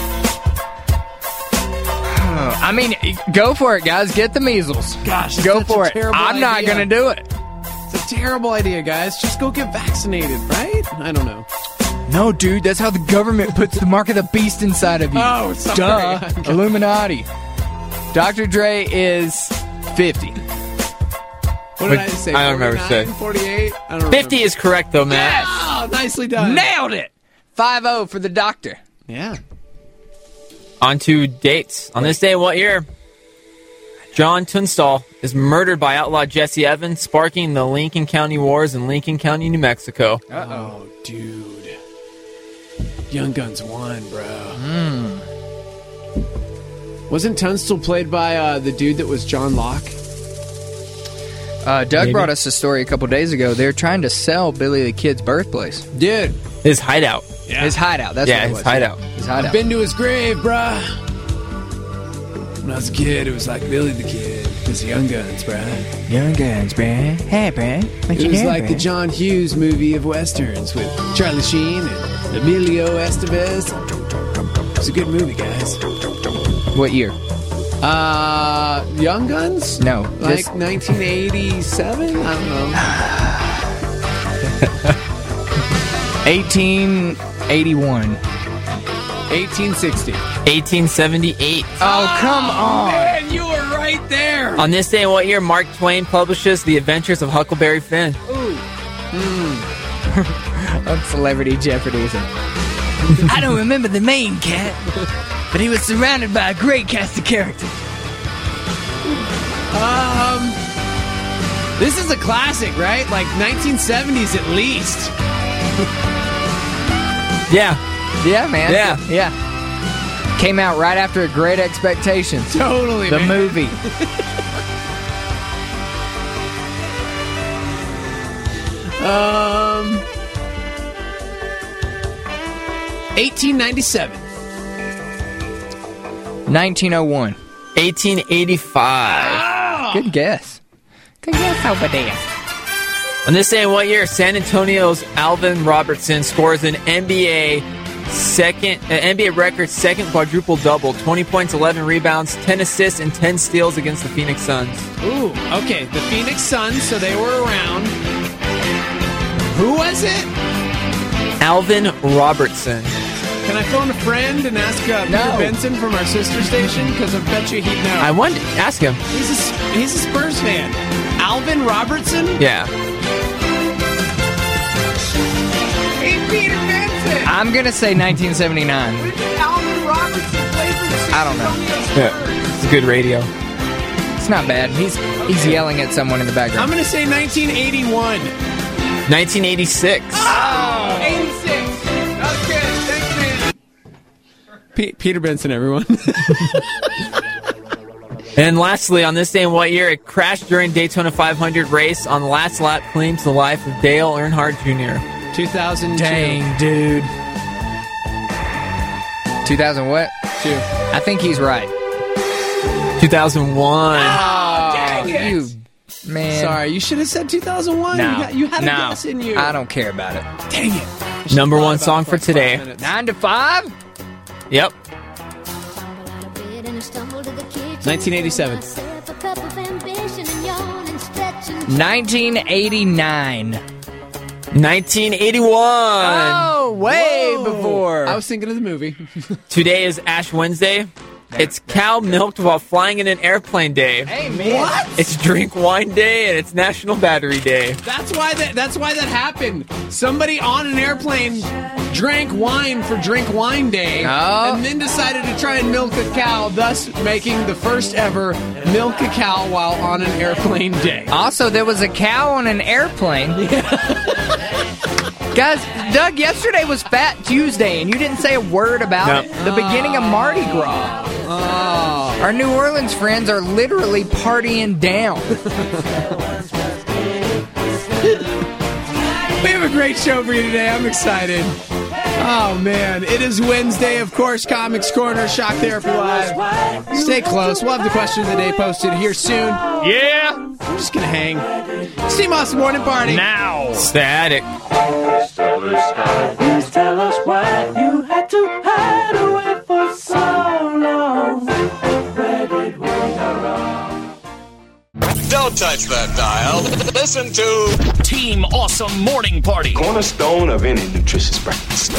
I mean, go for it, guys. Get the measles. Gosh, it's Go such a for it. terrible I'm not idea. going to do it. It's a terrible idea, guys. Just go get vaccinated, right? I don't know. No, dude, that's how the government puts the mark of the beast inside of you. Oh, sorry. Duh. Illuminati. Doctor Dre is fifty. What did I say? I don't remember saying. forty-eight? I don't fifty remember. is correct, though, Matt. Oh, nicely done. Nailed it. five oh for the doctor. Yeah. On to dates. On this day, what year? John Tunstall is murdered by outlaw Jesse Evans, sparking the Lincoln County Wars in Lincoln County, New Mexico. Uh-oh, dude. Young Guns won, bro. Mm. Wasn't Tunstall played by uh, the dude that was John Locke? Uh, Doug Maybe. brought us a story a couple days ago. They're trying to sell Billy the Kid's birthplace. Dude. His hideout. Yeah. His hideout. That's Yeah, what it his was. hideout. His I've hideout. been to his grave, bruh. When I was a kid, it was like Billy the Kid. It's Young Guns, bruh. Young Guns, bruh. Hey, bruh. What It you was doing, like the bruh? John Hughes movie of Westerns with Charlie Sheen and Emilio Estevez. It's a good movie, guys. What year? Uh, Young Guns? No. Like this- nineteen eighty-seven? I don't know. eighteen eighty-one. eighteen sixty. eighteen seventy-eight. Oh, come on. Man, you were right there. On this day, what year? Mark Twain publishes The Adventures of Huckleberry Finn. That's Celebrity Jeopardy, isn't it? I don't remember the main cat, but he was surrounded by a great cast of characters. Um, this is a classic, right? Like nineteen seventies at least. Yeah. Yeah, man. Yeah. Yeah. Came out right after Great Expectations. Totally, The man. movie. Um, eighteen ninety-seven. nineteen oh one. eighteen eighty-five. Good guess. Good guess over there. On this day, what year? San Antonio's Alvin Robertson scores an N B A second, uh, N B A record second quadruple double: twenty points, eleven rebounds, ten assists, and ten steals against the Phoenix Suns. Ooh, okay. The Phoenix Suns, so they were around. Who was it? Alvin Robertson. Can I phone a friend and ask uh, Peter No. Benson from our sister station? Because I bet you he'd know. I wanted to ask him. He's a, he's a Spurs fan. Alvin Robertson? Yeah. Hey, Peter Benson! I'm going to say nineteen seventy-nine. When did Alvin Robertson play for the San I don't know. Antonio Spurs? Yeah. It's good radio. It's not bad. He's he's yelling at someone in the I'm background. going to say nineteen eighty-one. nineteen eighty-six. Oh! eighty-six. That's good. Thanks, man. P- Peter Benson, everyone. And lastly, on this day in what year? It crashed during Daytona five hundred race on the last lap, claims the life of Dale Earnhardt Junior two thousand two. Dang, dude. two thousand what? Two. I think he's right. two thousand one. Oh, dang it. You, man. Sorry, you should have said two thousand one. No. You had, you had a no. guess in you. I don't care about it. Dang it. I should've Number thought one about song it for like five today. minutes. Nine to five? Yep. nineteen eighty-seven. nineteen eighty-nine. nineteen eighty-one. Oh, way Whoa. before. I was thinking of the movie. Today is Ash Wednesday. It's cow milked while flying in an airplane day. Hey, man. What? It's drink wine day and it's National Battery Day. That's why that. That's why that happened. Somebody on an airplane drank wine for Drink Wine Day, Oh. and then decided to try and milk a cow, thus making the first ever milk a cow while on an airplane day. Also, there was a cow on an airplane. Guys, Doug, yesterday was Fat Tuesday, and you didn't say a word about Nope. it. The beginning of Mardi Gras. Oh, Our New Orleans friends are literally partying down. we have a great show for you today. I'm excited. Oh man, it is Wednesday, of course. Comics Corner, Shock Therapy Live. Stay close. We'll have the question of the day posted here soon. Yeah. I'm just gonna hang. Steve Moss Morning Party. Now. Static. Please tell us why you had to hide away for so long. Where did we go wrong? Don't touch that dial. Listen to Team Awesome Morning Party. Cornerstone of any nutritious breakfast.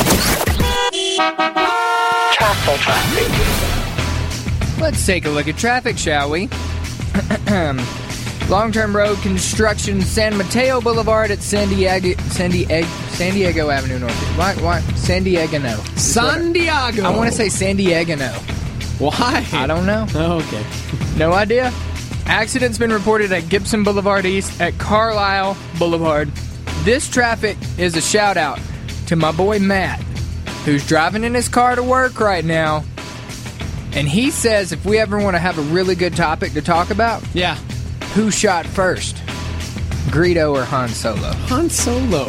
Let's take a look at traffic, shall we? Long-term road construction, San Mateo Boulevard at San Diego, San Diego, San Diego Avenue North. Why? Why? San Diego, no. San Diego. I want to say San Diego, no. Why? I don't know. Oh, okay. No idea. Accident's been reported at Gibson Boulevard East at Carlisle Boulevard. This traffic is a shout-out to my boy Matt, who's driving in his car to work right now. And he says if we ever want to have a really good topic to talk about, yeah, who shot first, Greedo or Han Solo? Han Solo.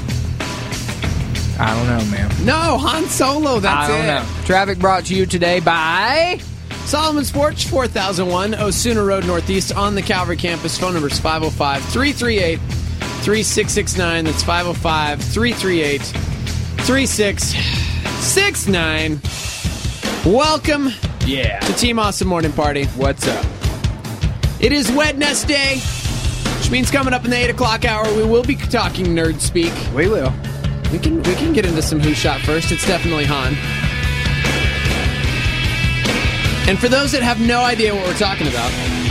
I don't know, man. No, Han Solo, that's I don't it. know. Traffic brought to you today by Solomon Sports, four thousand one Osuna Road Northeast on the Calvary campus. Phone number is five oh five, three three eight, three six six nine. That's five oh five, three three eight, three six six nine. Welcome yeah. to Team Awesome Morning Party. What's up? It is Wednesday, which means coming up in the eight o'clock hour, we will be talking nerd speak. We will. We can we can get into some who shot first. It's definitely Han. And for those that have no idea what we're talking about,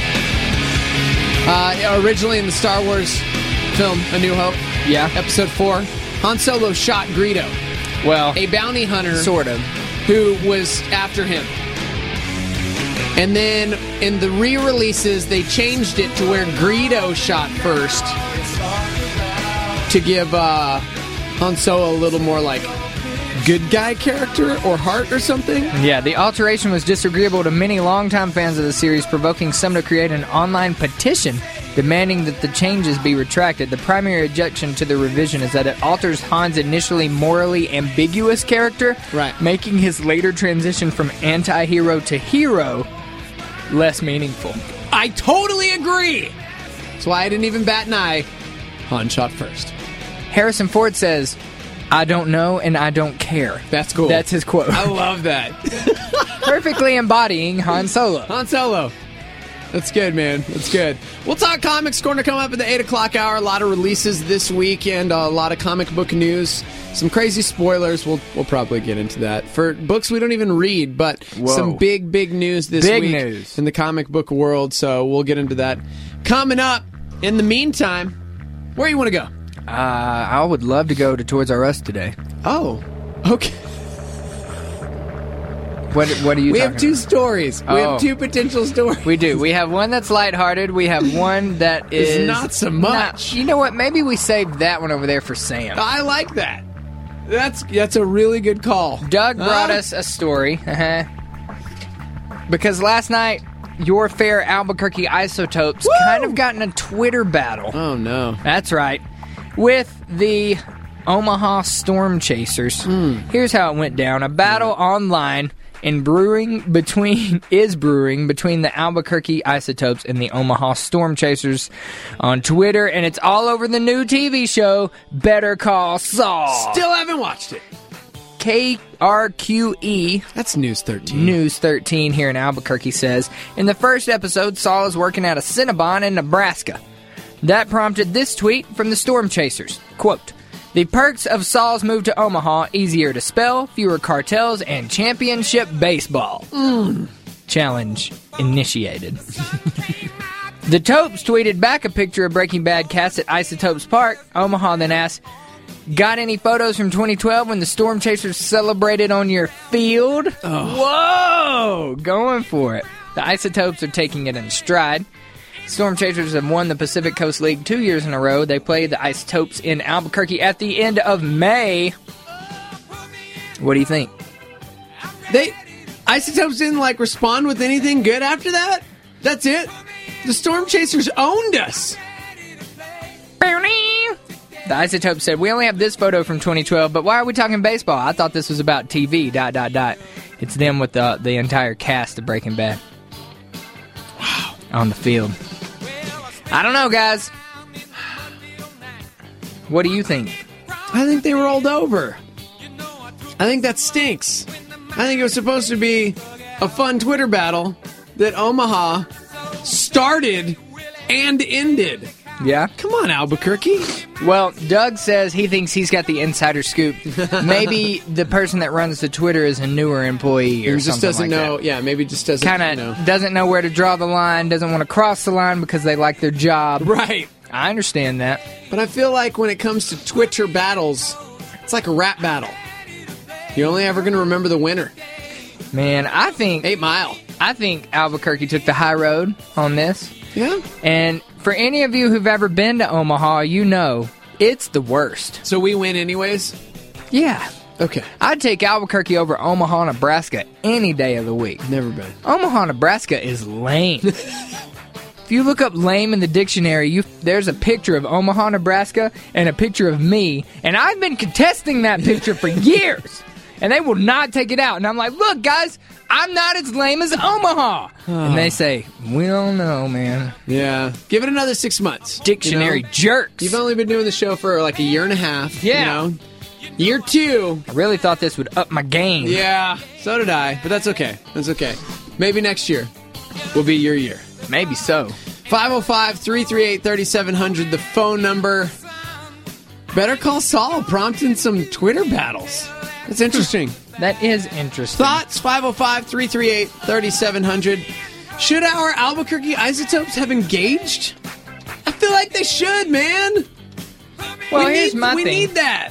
uh, originally in the Star Wars film A New Hope, yeah, Episode four, Han Solo shot Greedo, well, a bounty hunter, sort of, who was after him. And then in the re-releases, they changed it to where Greedo shot first to give uh, Han Solo a little more like good guy character or heart or something. Yeah, the alteration was disagreeable to many longtime fans of the series, provoking some to create an online petition demanding that the changes be retracted. The primary objection to the revision is that it alters Han's initially morally ambiguous character, right, making his later transition from anti-hero to hero less meaningful. I totally agree. That's why I didn't even bat an eye. Han shot first. Harrison Ford says, I don't know and I don't care. That's cool. That's his quote. I love that. Perfectly embodying Han Solo. Han Solo. That's good, man. That's good. We'll talk Comics Corner coming up at the eight o'clock hour. A lot of releases this week and a lot of comic book news. Some crazy spoilers. We'll we'll probably get into that. For books we don't even read, but Whoa. some big, big news this big week news. in the comic book world. So we'll get into that coming up. In the meantime, where you want to go? Uh, I would love to go to Toys R Us today. Oh, okay. What What are you We talking have two about? stories. We Oh. have two potential stories. We do. We have one that's lighthearted. We have one that It's is not so much. Not, you know what? Maybe we saved that one over there for Sam. I like that. That's that's a really good call. Doug brought Huh? us a story. Uh-huh. Because last night, your fair Albuquerque Isotopes Woo! kind of got in a Twitter battle. Oh, no. That's right. With the Omaha Storm Chasers. Mm. Here's how it went down. A battle online in brewing between is brewing between the Albuquerque Isotopes and the Omaha Storm Chasers on Twitter, and it's all over the new T V show Better Call Saul. Still haven't watched it. K R Q E. That's News thirteen. News thirteen here in Albuquerque says, in the first episode, Saul is working at a Cinnabon in Nebraska. That prompted this tweet from the Storm Chasers. Quote, the perks of Saul's move to Omaha, easier to spell, fewer cartels, and championship baseball. Mm. Challenge initiated. The Topes tweeted back a picture of Breaking Bad cast at Isotopes Park. Omaha then asked, got any photos from twenty twelve when the Storm Chasers celebrated on your field? Oh. Whoa! Going for it. The Isotopes are taking it in stride. Storm Chasers have won the Pacific Coast League two years in a row. They play the Isotopes in Albuquerque at the end of May. What do you think? They Isotopes didn't like respond with anything good after that? That's it? The Storm Chasers owned us. The Isotopes said, we only have this photo from twenty twelve, but why are we talking baseball? I thought this was about T V, dot, dot, dot. It's them with the, the entire cast of Breaking Bad. Wow. On the field. I don't know, guys. What do you think? I think they rolled over. I think that stinks. I think it was supposed to be a fun Twitter battle that Omaha started and ended. Yeah? Come on, Albuquerque. Well, Doug says he thinks he's got the insider scoop. Maybe the person that runs the Twitter is a newer employee or He just something doesn't like know. that. Yeah, maybe just doesn't Kind of you know. doesn't know where to draw the line, doesn't want to cross the line because they like their job. Right. I understand that. But I feel like when it comes to Twitter battles, it's like a rap battle. You're only ever going to remember the winner. Man, I think Eight Mile. I think Albuquerque took the high road on this. Yeah. And for any of you who've ever been to Omaha, you know it's the worst. So we win anyways? Yeah. Okay. I'd take Albuquerque over Omaha, Nebraska any day of the week. Never been. Omaha, Nebraska is lame. If you look up lame in the dictionary, you there's a picture of Omaha, Nebraska, and a picture of me, and I've been contesting that picture for years, and they will not take it out. And I'm like, look, guys, I'm not as lame as Omaha. And they say, we don't know, man. Yeah. Give it another six months. Dictionary You know? jerks. You've only been doing the show for like a year and a half. Yeah. You know? Year two. I really thought this would up my game. Yeah. So did I. But that's okay. That's okay. Maybe next year will be your year. Maybe so. five oh five, three three eight, three seven zero zero, the phone number. Better Call Saul prompting some Twitter battles. That's interesting. That is interesting. Thoughts? five oh five, three three eight, three seven zero zero. Should our Albuquerque Isotopes have engaged? I feel like they should, man. Well, we here's need, my we thing. need that.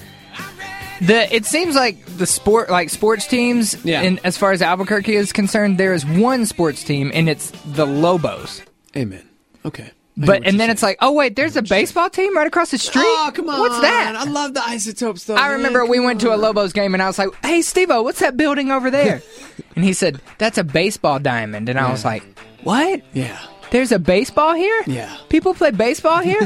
The it seems like the sport, like sports teams, Yeah. and as far as Albuquerque is concerned, there is one sports team, and it's the Lobos. Amen. Okay. But and then it's like, oh wait, there's a baseball team right across the street. Oh, come on. What's that? I love the Isotopes, though. I man. remember we Come went to a on. Lobos game, and I was like, hey, Steve-O, what's that building over there? And he said, that's a baseball diamond. And I was like, what? Yeah. There's a baseball here? Yeah. People play baseball here?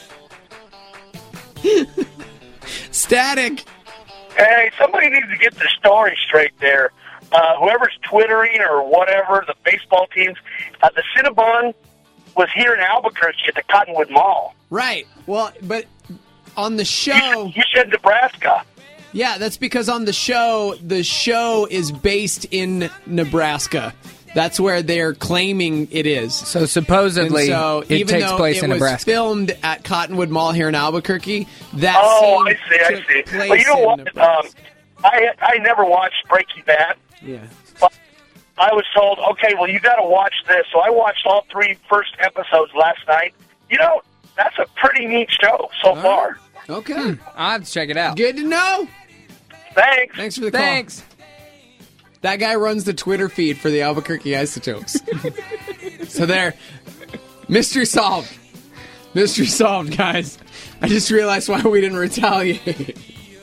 Static. Hey, somebody needs to get the story straight there. Uh, whoever's twittering or whatever, the baseball teams, uh, the Cinnabon was here in Albuquerque at the Cottonwood Mall. Right. Well, but on the You show... said, you said Nebraska. Yeah, that's because on the show, the show is based in Nebraska. That's where they're claiming it is. So supposedly, And so, it even takes though place it in was Nebraska. filmed at Cottonwood Mall here in Albuquerque, that Oh, I scene see, I took see. place Well, you know in what? Nebraska. Um, I I never watched Breaking Bad. Yeah. But I was told, okay, well, you got to watch this. So I watched all three first episodes last night. You know, that's a pretty neat show so far. Okay. I'll have to check it out. Good to know. Thanks. Thanks for the Thanks. call. That guy runs the Twitter feed for the Albuquerque Isotopes. So there. Mystery solved. Mystery solved, guys. I just realized why we didn't retaliate.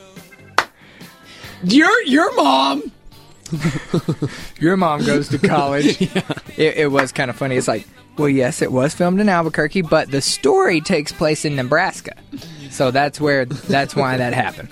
Your your mom. Your mom goes to college. Yeah. it, it was kind of funny. It's like, well, yes, it was filmed in Albuquerque, but the story takes place in Nebraska. So that's where, that's why that happened.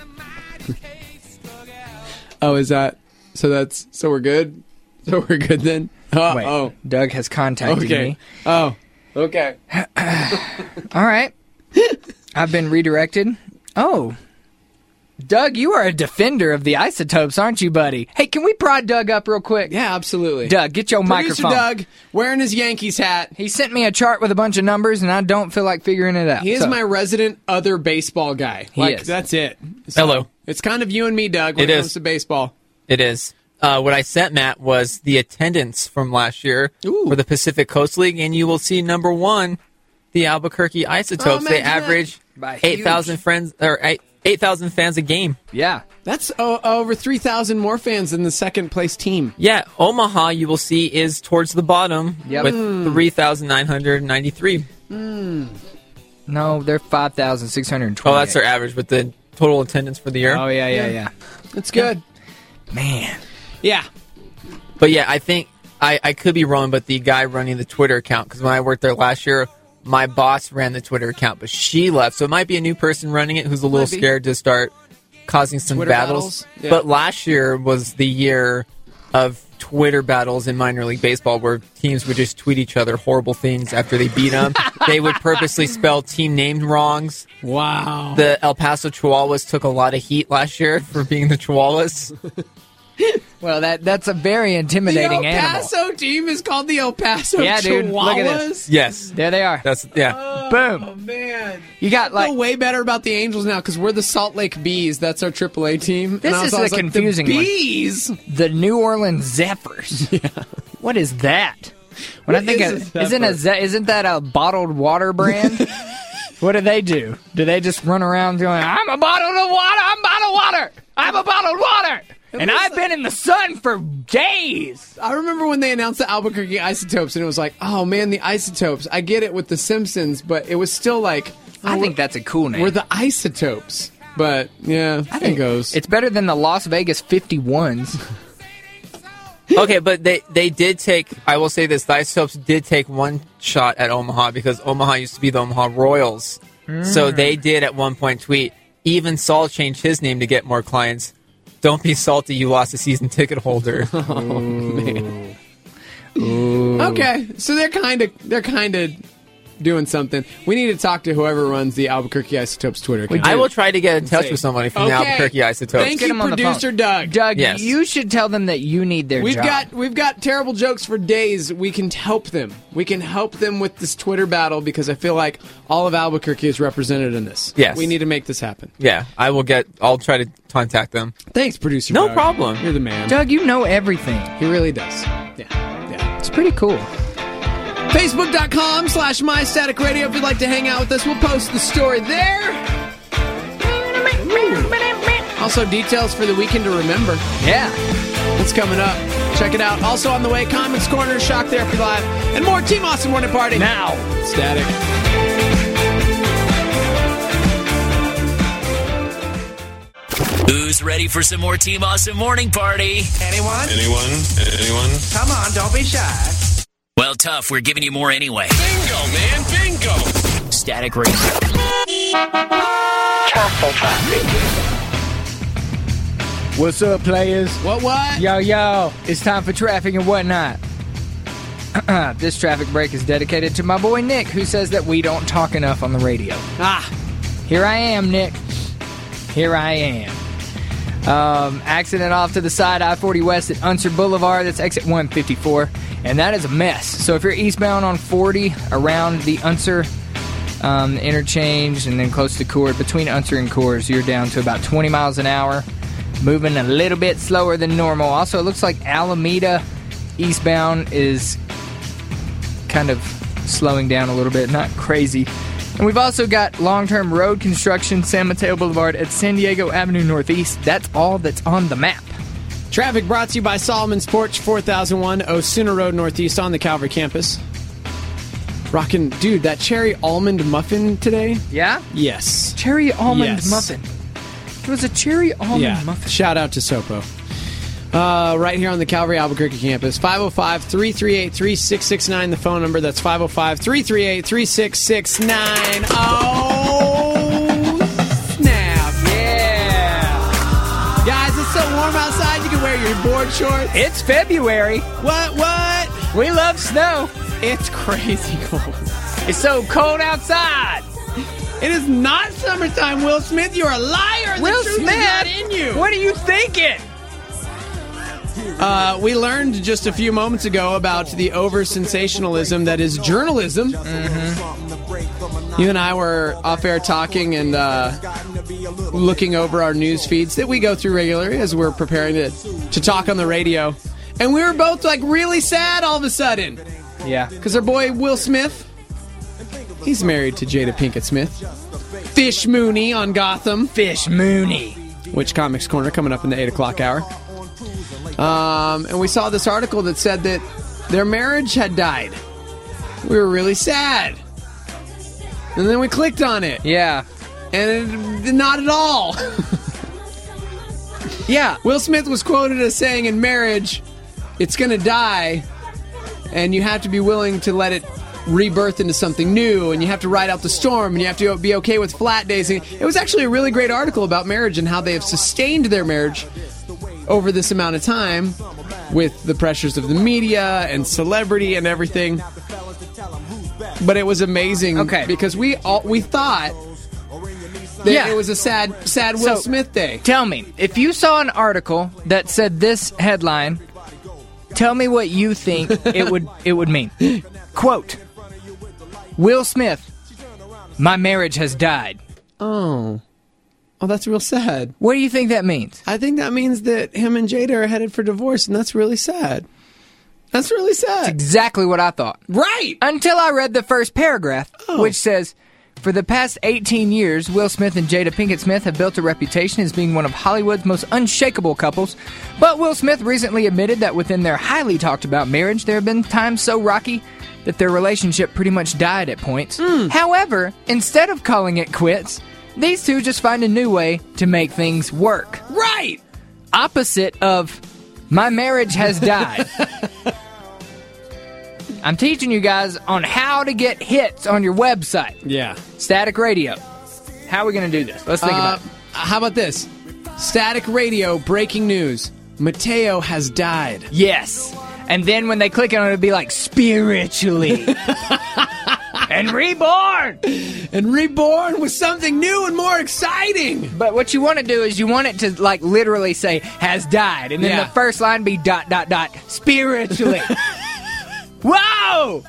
Oh, is that so? That's so we're good. So we're good then. Oh, Wait, oh. Doug has contacted Okay. me. Oh, okay. All right. I've been redirected. Oh. Doug, you are a defender of the Isotopes, aren't you, buddy? Hey, can we prod Doug up real quick? Yeah, absolutely. Doug, get your Producer microphone. Doug wearing his Yankees hat. He sent me a chart with a bunch of numbers, and I don't feel like figuring it out. He is So- my resident other baseball guy. He like is. that's it. So, Hello. It's kind of you and me, Doug, when It it, is. comes to baseball. It is. Uh, what I sent Matt was the attendance from last year Ooh. for the Pacific Coast League, and you will see number one, the Albuquerque Isotopes. Oh, they imagine that. average By eight thousand huge. friends or eight eight thousand fans a game. Yeah. That's uh, over three thousand more fans than the second place team. Yeah, Omaha you will see is towards the bottom Yep. with three thousand nine hundred ninety-three. No, they're five thousand six hundred Oh, twenty. that's their average with the total attendance for the year. Oh, yeah, yeah, yeah. That's good. Man. Yeah. But yeah, I think I, I could be wrong, but the guy running the Twitter account, because when I worked there last year, my boss ran the Twitter account, but she left. So it might be a new person running it who's a little Might be. scared to start causing some Twitter battles. battles? Yeah. But last year was the year of Twitter battles in minor league baseball where teams would just tweet each other horrible things after they beat them. They would purposely spell team name wrongs. Wow. The El Paso Chihuahuas took a lot of heat last year for being the Chihuahuas. Well, that that's a very the intimidating El animal. Paso team is called the El Paso Yeah, dude. Look at Chihuahuas. this. Yes. There they are. That's, yeah. Oh, Boom. Oh, man. You got, I like... feel way better about the Angels now because we're the Salt Lake Bees. That's our triple A team. This And I is was- I was the like, confusing the one. Bees? The New Orleans Zephyrs. Yeah. What is that? When What I think is of, a isn't a Zephyr? ze- isn't that a bottled water brand? What do they do? Do they just run around going, I'm a bottle of water, I'm bottled water, I'm a bottled water, and I've been in the sun for days. I remember when they announced the Albuquerque Isotopes, and it was like, oh man, the Isotopes. I get it with the Simpsons, but it was still like, I oh, think that's a cool name. we're the Isotopes. But yeah, I think it goes. It's better than the Las Vegas fifty-ones. Okay, but they, they did take, I will say this, the Isotopes did take one shot at Omaha because Omaha used to be the Omaha Royals. Mm. So they did at one point tweet, even Saul changed his name to get more clients. Don't be salty, you lost a season ticket holder. Oh, man. Okay, so they're kind of they're kind of doing something. We need to talk to whoever runs the Albuquerque Isotopes Twitter account. I will try to get in touch Say- with somebody from the Okay. Albuquerque Isotopes. Thank Get you, him on the producer phone. Doug. Doug, Yes. you should tell them that you need their We've job. got we've got terrible jokes for days. We can help them. We can help them with this Twitter battle because I feel like all of Albuquerque is represented in this. Yes. We need to make this happen. Yeah, I will get, I'll try to contact them. Thanks, producer. No Doug. problem. You're the man. Doug, you know everything. He really does. Yeah. Yeah. It's pretty cool. Facebook.com slash My Static Radio. If you'd like to hang out with us, we'll post the story there. Also, details for the weekend to remember. Yeah. It's coming up. Check it out. Also on the way, Comments Corner, Shock Therapy Live, and more Team Austin Morning Party. Now. Static. Who's ready for some more Team Awesome Morning Party? Anyone? Anyone? Anyone? Come on, don't be shy. Well, tough. We're giving you more anyway. Bingo, man, bingo! Static Radio. What's up, players? What, what? Yo, yo. It's time for traffic and whatnot. This traffic break is dedicated to my boy Nick, who says that we don't talk enough on the radio. Ah. Here I am, Nick. Here I am. Um, accident off to the side, I forty West at Unser Boulevard. That's exit one fifty-four. And that is a mess. So if you're eastbound on forty around the Unser um, interchange and then close to Coors, between Unser and Coors, you're down to about twenty miles an hour. Moving a little bit slower than normal. Also, it looks like Alameda eastbound is kind of slowing down a little bit. Not crazy. And we've also got long-term road construction, San Mateo Boulevard at San Diego Avenue Northeast. That's all that's on the map. Traffic brought to you by Solomon's Porch, four thousand one Osuna Road Northeast on the Calvary campus. Rockin', dude, that cherry almond muffin today? Yeah? Yes. Cherry almond Yes. muffin. It was a cherry almond Yeah. muffin. Shout out to Sopo. Uh, right here on the Calvary Albuquerque campus. five oh five, three three eight, three six six nine, the phone number. That's five oh five, three three eight, three six six nine. Oh, snap. Yeah. Guys, it's so warm outside, you can wear your board shorts. It's February. What, what? We love snow. It's crazy cold. It's so cold outside. It is not summertime, Will Smith. You're a liar. The Will truth Smith, is not in you. What are you thinking? Uh, we learned just a few moments ago about the over-sensationalism that is journalism. Mm-hmm. You and I were off-air talking and uh, looking over our news feeds that we go through regularly as we're preparing to, to talk on the radio. And we were both, like, really sad all of a sudden. Yeah. Because our boy Will Smith, he's married to Jada Pinkett Smith. Fish Mooney on Gotham. Fish Mooney. Which Comics Corner coming up in the eight o'clock hour. Um, and we saw this article that said that their marriage had died. We were really sad. And then we clicked on it. Yeah. And it, not at all. Yeah. Will Smith was quoted as saying in marriage, it's going to die, and you have to be willing to let it rebirth into something new, and you have to ride out the storm, and you have to be okay with flat days. And it was actually a really great article about marriage and how they have sustained their marriage over this amount of time with the pressures of the media and celebrity and everything. But it was amazing, okay, because we all we thought that yeah. it was a sad, sad Will So, Smith day. Tell me, if you saw an article that said this headline, tell me what you think it would it would mean. Quote, Will Smith my marriage has died. Oh. Oh, that's real sad. What do you think that means? I think that means that him and Jada are headed for divorce, and that's really sad. That's really sad. That's exactly what I thought. Right! Until I read the first paragraph, Oh. which says, for the past eighteen years, Will Smith and Jada Pinkett Smith have built a reputation as being one of Hollywood's most unshakable couples. But Will Smith recently admitted that within their highly talked about marriage, there have been times so rocky that their relationship pretty much died at points. Mm. However, instead of calling it quits, these two just find a new way to make things work. Right! Opposite of, my marriage has died. I'm teaching you guys on how to get hits on your website. Yeah. Static Radio. How are we going to do this? Let's think Uh, about it. How about this? Static Radio, breaking news. Mateo has died. Yes. And then when they click on it, it'll be like, spiritually. And reborn. And reborn with something new and more exciting. But what you want to do is you want it to, like, literally say, has died. And then Yeah. the first line be dot, dot, dot, spiritually. Whoa!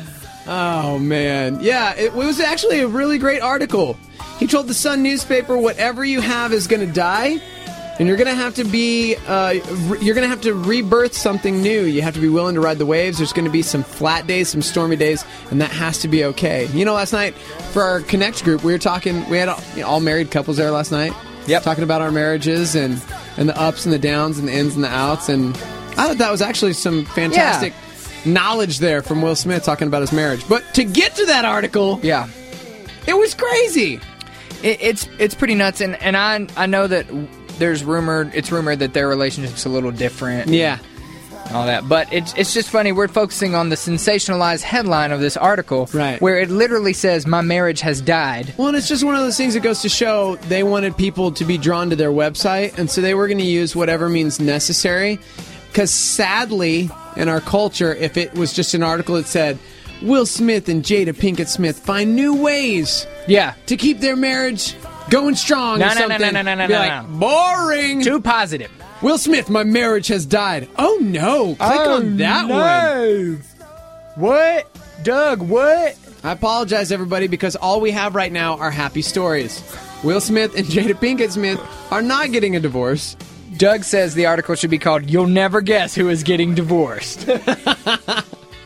Oh, man. Yeah, it was actually a really great article. He told the Sun newspaper, whatever you have is going to die, and you're going to have to be, uh, re- you're going to have to rebirth something new. You have to be willing to ride the waves. There's going to be some flat days, some stormy days, and that has to be okay. You know, last night, for our Connect group, we were talking, we had all, you know, all married couples there last night. Yep. Talking about our marriages and, and the ups and the downs and the ins and the outs, and I thought that was actually some fantastic... Yeah. knowledge there from Will Smith talking about his marriage. But to get to that article, Yeah. it was crazy. It, it's it's pretty nuts, and, and I I know that there's rumored it's rumored that their relationship's a little different. Yeah. and all that, but it's it's just funny. We're focusing on the sensationalized headline of this article, Right. where it literally says, "My marriage has died." Well, and it's just one of those things that goes to show they wanted people to be drawn to their website, and so they were going to use whatever means necessary. Because sadly, in our culture, if it was just an article that said, Will Smith and Jada Pinkett Smith find new ways Yeah. to keep their marriage going strong No, or no, no, something, no, no, no, be no, like, no. boring. Too positive. Will Smith, my marriage has died. Oh, no. Click on that one. What? Doug, what? I apologize, everybody, because all we have right now are happy stories. Will Smith and Jada Pinkett Smith are not getting a divorce. Doug says the article should be called, "You'll Never Guess Who Is Getting Divorced." Because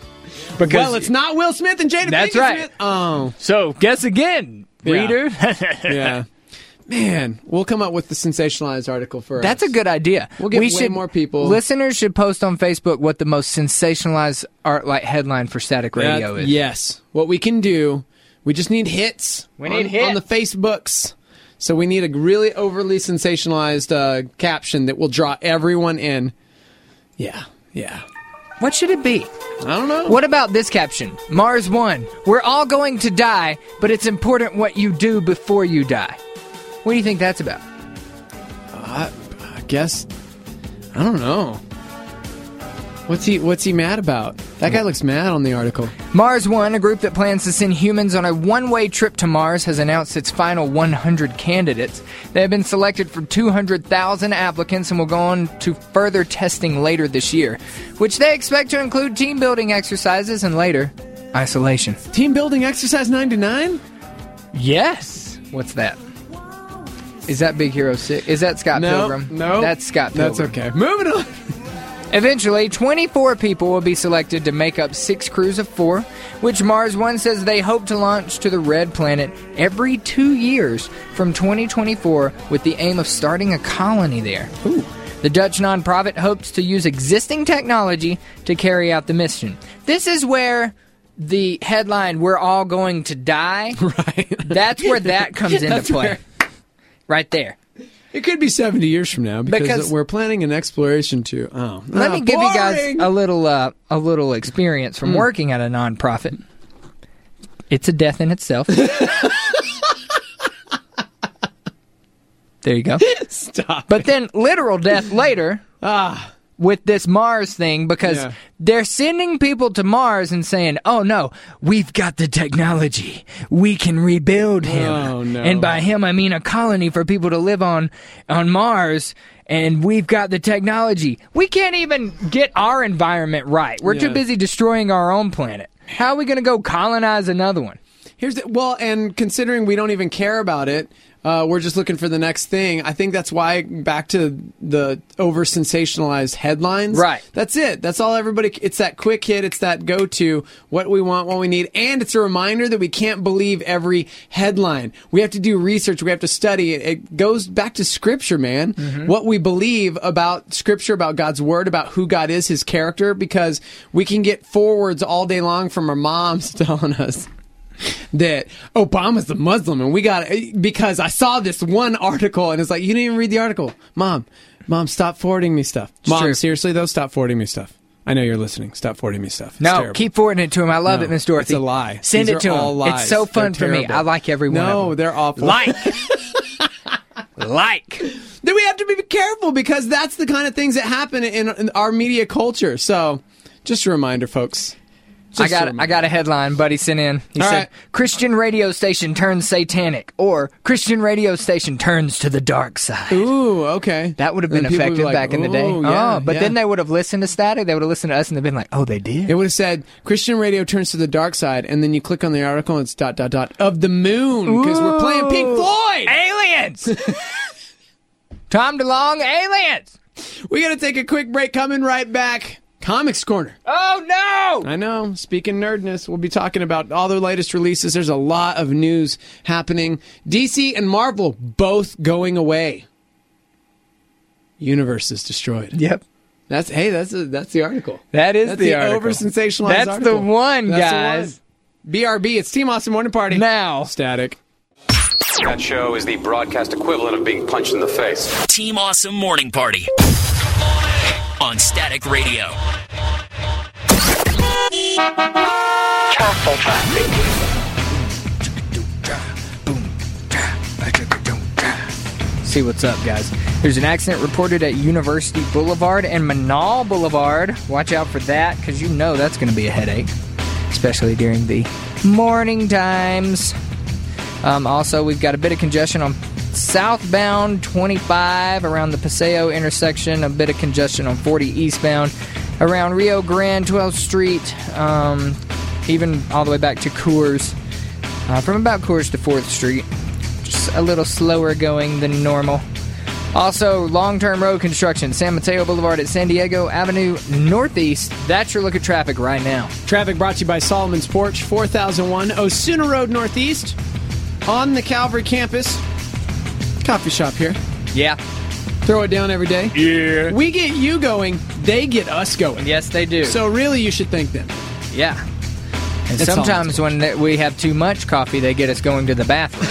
Well, it's not Will Smith and Jada That's Pinkett right. Smith. Oh. So, guess again, Yeah. reader. Yeah. Man, we'll come up with the sensationalized article for That's us. a good idea. We'll get we way should, more people. Listeners should post on Facebook what the most sensationalized art like headline for Static Radio That- is. Yes. What we can do, we just need hits. We need on, hits. on the Facebooks. So we need a really overly sensationalized uh, caption that will draw everyone in. Yeah. Yeah. What should it be? I don't know. What about this caption? Mars One. We're all going to die, but it's important what you do before you die. What do you think that's about? I, I guess I don't know. What's he What's he mad about? That guy looks mad on the article. Mars One, a group that plans to send humans on a one-way trip to Mars, has announced its final one hundred candidates. They have been selected from two hundred thousand applicants and will go on to further testing later this year, which they expect to include team-building exercises and later, isolation. Team building exercise ninety-nine? Yes. What's that? Is that Big Hero six? Is that Scott No, Pilgrim? no. That's Scott Pilgrim. That's okay. Moving on. Eventually, twenty-four people will be selected to make up six crews of four, which Mars One says they hope to launch to the Red Planet every two years from twenty twenty-four with the aim of starting a colony there. Ooh. The Dutch nonprofit hopes to use existing technology to carry out the mission. This is where the headline, "We're all going to die," Right. that's where that comes into That's play. where- Right there. It could be seventy years from now because, Because- we're planning an exploration to. Oh, Let Ah, me give you guys boring. a little uh, a little experience from Mm. working at a nonprofit. It's a death in itself. There you go. Stop. But then literal death later Ah, with this Mars thing because Yeah. they're sending people to Mars and saying, "Oh no, we've got the technology. We can rebuild him." Oh, no. And by him I mean a colony for people to live on on Mars. And we've got the technology. We can't even get our environment right. We're too Yeah. busy destroying our own planet. How are we going to go colonize another one? Here's the, well, and considering we don't even care about it, uh, we're just looking for the next thing. I think that's why, back to the over sensationalized headlines. Right. That's it. That's all everybody. It's that quick hit. It's that go to what we want, what we need, and it's a reminder that we can't believe every headline. We have to do research. We have to study. It, it goes back to Scripture, man. Mm-hmm. What we believe about Scripture, about God's Word, about who God is, His character, because we can get forwards all day long from our moms telling us that Obama's a Muslim, and we got it because I saw this one article, and it's like, you didn't even read the article. Mom, Mom, stop forwarding me stuff. It's Mom, true. Seriously, though, stop forwarding me stuff. I know you're listening. Stop forwarding me stuff. It's no, terrible. Keep forwarding it to him. I love no, it, Miss Dorothy. It's a lie. Send These it to are all him. lies. It's so fun They're for me. terrible. I like every one no, of them. they're awful. Like. like. Then we have to be careful because that's the kind of things that happen in, in our media culture. So, just a reminder, folks. I got I got a headline Buddy sent in. He All said, right. Christian radio station turns satanic, or Christian radio station turns to the dark side. Ooh, okay. That would have been And people would effective be like, back in the day. "Ooh, yeah, oh, but yeah." then they would have listened to Static. They would have listened to us, and they've been like, oh, they did? It would have said, Christian radio turns to the dark side, and then you click on the article, and it's dot, dot, dot, of the moon, because we're playing Pink Floyd! Aliens! Tom DeLonge, aliens! We got to take a quick break, coming right back. Comics Corner. Oh, no! I know. Speaking nerdness, we'll be talking about all their latest releases. There's a lot of news happening. D C and Marvel both going away. Universe is destroyed. Yep. That's hey, that's a, that's the article. That is that's the, the article. over sensationalized That's article. the one, That's guys. the one. B R B, it's Team Awesome Morning Party. Now. Static. That show is the broadcast equivalent of being punched in the face. Team Awesome Morning Party on Static Radio. Castle traffic. See what's up, guys. There's an accident reported at University Boulevard and Manal Boulevard. Watch out for that, because you know that's going to be a headache, especially during the morning times. Um, also, we've got a bit of congestion on southbound twenty-five around the Paseo intersection, a bit of congestion on forty eastbound around Rio Grande, twelfth Street, um, even all the way back to Coors, uh, from about Coors to fourth Street. Just a little slower going than normal. Also, long-term road construction, San Mateo Boulevard at San Diego Avenue Northeast. That's your look at traffic right now. Traffic brought to you by Solomon's Porch, four thousand one Osuna Road Northeast, on the Calvary campus. Coffee shop here. Yeah. Throw it down every day. Yeah. We get you going, they get us going. Yes, they do. So really, you should thank them. Yeah. And That's sometimes when th- we have too much coffee, they get us going to the bathroom.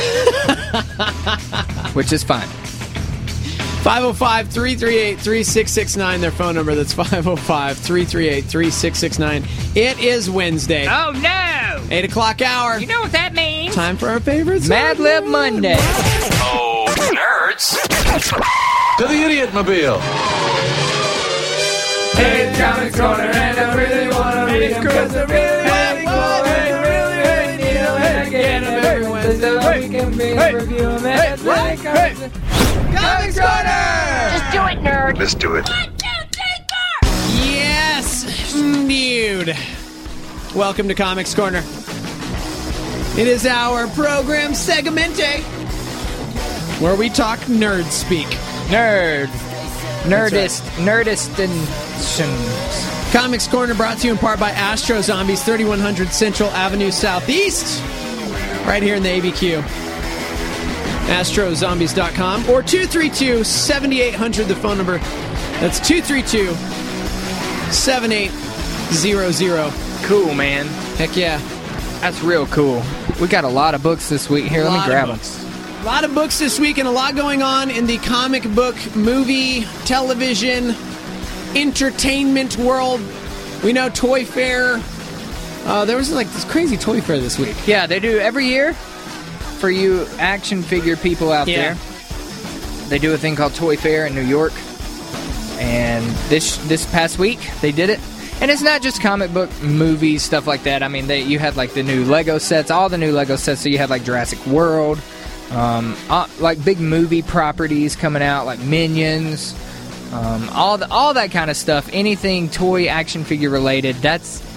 Which is fine. five oh five, three three eight, three six six nine, their phone number. That's five oh five, three three eight, three six six nine. It is Wednesday. Oh, no! eight o'clock hour. You know what that means? Time for our favorites. Mad Lib Monday. Oh, nerds. To the Idiot Mobile. Hey, it's Comics Corner, and I really want to read them, because I really like fun, and I really, really need them, and again, every Wednesday, we can be review them, and it's like Comics Corner! Just do it, nerd. Let's do it. Yes, dude. Welcome to Comics Corner. It is our program Segmente, where we talk nerd speak. Nerd. Nerdist. Nerdist and... Comics Corner brought to you in part by Astro Zombies, thirty-one hundred Central Avenue Southeast, right here in the A B Q. astro zombies dot com or two three two, seven eight zero zero, the phone number. That's two three two, seven eight zero zero. Cool, man. Heck yeah. That's real cool. We got a lot of books this week. Here, let me grab them. A lot of books this week and a lot going on in the comic book, movie, television, entertainment world. We know Toy Fair. Uh, there was like this crazy Toy Fair this week. Yeah, they do every year for you action figure people out Yeah. there. They do a thing called Toy Fair in New York. And this this past week, they did it. And it's not just comic book, movies, stuff like that. I mean, they you had like the new Lego sets, all the new Lego sets. So you had like Jurassic World, um, uh, like big movie properties coming out, like Minions, um, all the, all that kind of stuff. Anything toy action figure related. That's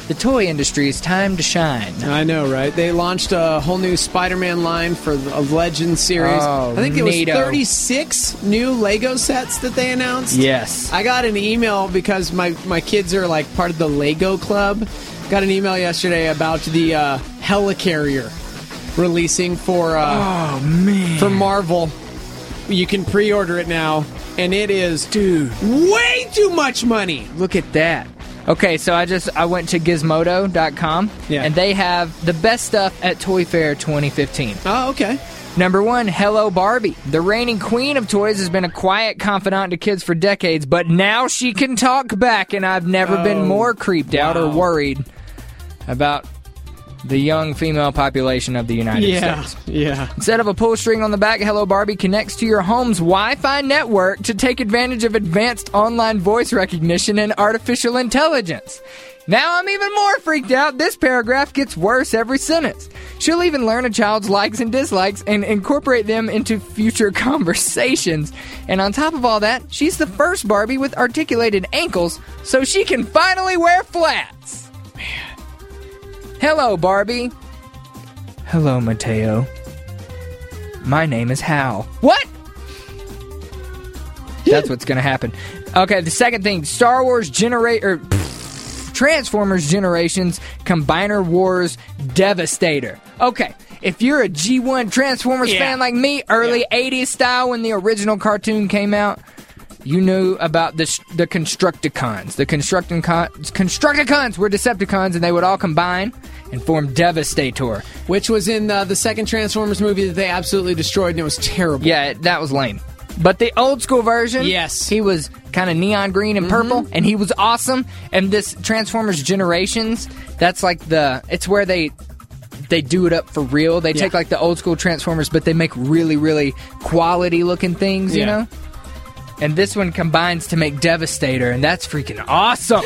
the toy industry is time to shine. I know, right? They launched a whole new Spider-Man line for the Legends series. Oh, I think it was neato. thirty-six new Lego sets that they announced. Yes. I got an email because my, my kids are like part of the Lego club. Got an email yesterday about the uh, Helicarrier releasing for uh, oh man for Marvel. You can pre-order it now, and it is dude way too much money. Look at that. Okay, so I just I went to gizmodo dot com, yeah. and they have the best stuff at Toy Fair twenty fifteen. Oh, okay. Number one, Hello Barbie. The reigning queen of toys has been a quiet confidant to kids for decades, but now she can talk back, and I've never oh, been more creeped wow. out or worried about the young female population of the United yeah, States. Yeah. Instead of a pull string on the back, Hello Barbie connects to your home's Wi-Fi network to take advantage of advanced online voice recognition and artificial intelligence. Now I'm even more freaked out. This paragraph gets worse every sentence. She'll even learn a child's likes and dislikes and incorporate them into future conversations. And on top of all that, she's the first Barbie with articulated ankles, so she can finally wear flats. Man. Hello, Barbie. Hello, Mateo. My name is Hal. What? That's what's going to happen. Okay, the second thing, Star Wars Generator... Transformers Generations Combiner Wars Devastator. Okay, if you're a G one Transformers yeah. fan like me, early yeah. eighties style when the original cartoon came out, you knew about the, the Constructicons. The Constructicons, Constructicons were Decepticons, and they would all combine and form Devastator. Which was in uh, the second Transformers movie that they absolutely destroyed, and it was terrible. Yeah, that was lame. But the old school version, yes, he was kind of neon green and purple, mm-hmm. and he was awesome. And this Transformers Generations, that's like the, it's where they they do it up for real. They yeah. take like the old school Transformers, but they make really, really quality looking things, you yeah. know? And this one combines to make Devastator, and that's freaking awesome.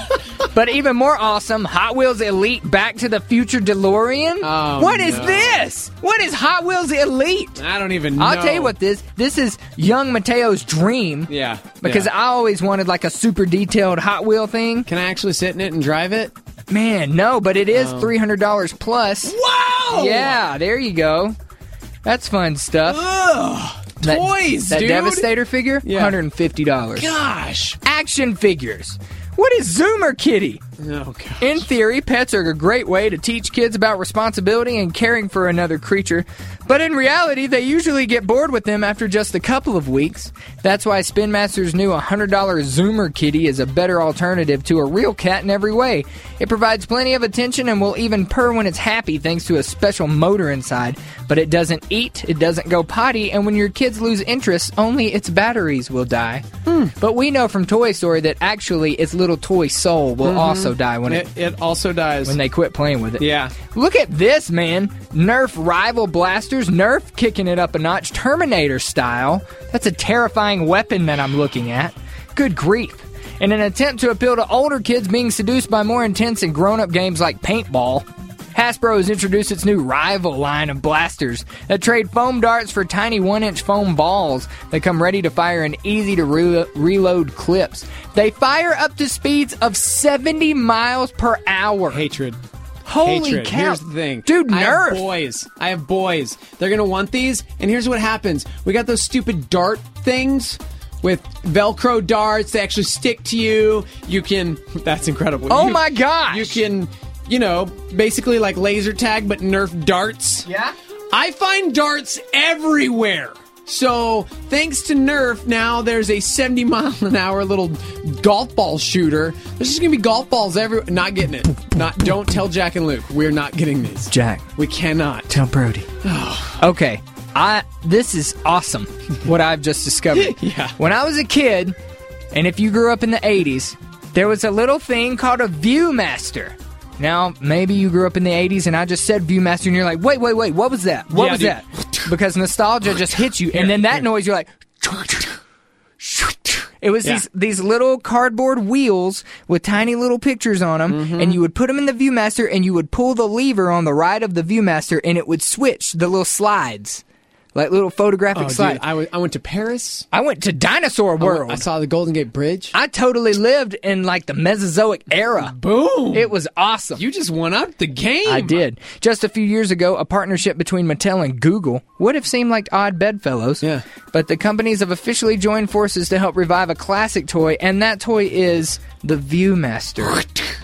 But even more awesome, Hot Wheels Elite Back to the Future DeLorean? Oh, what is no. this? What is Hot Wheels Elite? I don't even know. I'll tell you what this, this is young Mateo's dream. Yeah. Because yeah. I always wanted like a super detailed Hot Wheel thing. Can I actually sit in it and drive it? Man, no, but it is oh. three hundred dollars plus. Wow! Yeah, there you go. That's fun stuff. Ugh. That, Toys, that dude. Devastator figure, yeah. one hundred fifty dollars. Gosh. Action figures. What is Zoomer Kitty? Oh, gosh. In theory, pets are a great way to teach kids about responsibility and caring for another creature, but in reality, they usually get bored with them after just a couple of weeks. That's why Spin Master's new one hundred dollars Zoomer Kitty is a better alternative to a real cat in every way. It provides plenty of attention and will even purr when it's happy thanks to a special motor inside, but it doesn't eat, it doesn't go potty, and when your kids lose interest, only its batteries will die. Hmm. But we know from Toy Story that actually its little toy soul will mm-hmm. also die when it, it it also dies when they quit playing with it. Yeah. Look at this, man. Nerf rival blasters. Nerf kicking it up a notch, Terminator style. That's a terrifying weapon that I'm looking at. Good grief. In an attempt to appeal to older kids being seduced by more intense and grown-up games like paintball, Hasbro has introduced its new rival line of blasters that trade foam darts for tiny one-inch foam balls that come ready to fire in easy-to-reload clips. They fire up to speeds of seventy miles per hour. Hatred. Holy Hatred. cow. Here's the thing. Dude, I Nerf. have boys. I have boys. They're going to want these, and here's what happens. We got those stupid dart things with Velcro darts. They actually stick to you. You can... That's incredible. Oh, you, my gosh. You can... You know, basically like laser tag, but Nerf darts. Yeah? I find darts everywhere. So, thanks to Nerf, now there's a seventy mile an hour little golf ball shooter. There's just going to be golf balls everywhere. Not getting it. Not. Don't tell Jack and Luke. We're not getting these. Jack. We cannot. Tell Brody. Okay. I. This is awesome, what I've just discovered. Yeah. When I was a kid, and if you grew up in the eighties, there was a little thing called a Viewmaster. Now, maybe you grew up in the eighties and I just said Viewmaster and you're like, wait, wait, wait, what was that? What yeah, was dude. that? Because nostalgia just hits you. And then that noise, you're like... It was yeah. these these little cardboard wheels with tiny little pictures on them, mm-hmm. and you would put them in the Viewmaster and you would pull the lever on the right of the Viewmaster and it would switch the little slides. like little photographic Oh, slides. dude, I, w- I went to Paris. I went to Dinosaur I went- World. I saw the Golden Gate Bridge. I totally lived in like the Mesozoic era. Boom! It was awesome. You just won up the game. I did. Just a few years ago, a partnership between Mattel and Google would have seemed like odd bedfellows. Yeah. But the companies have officially joined forces to help revive a classic toy, and that toy is the Viewmaster.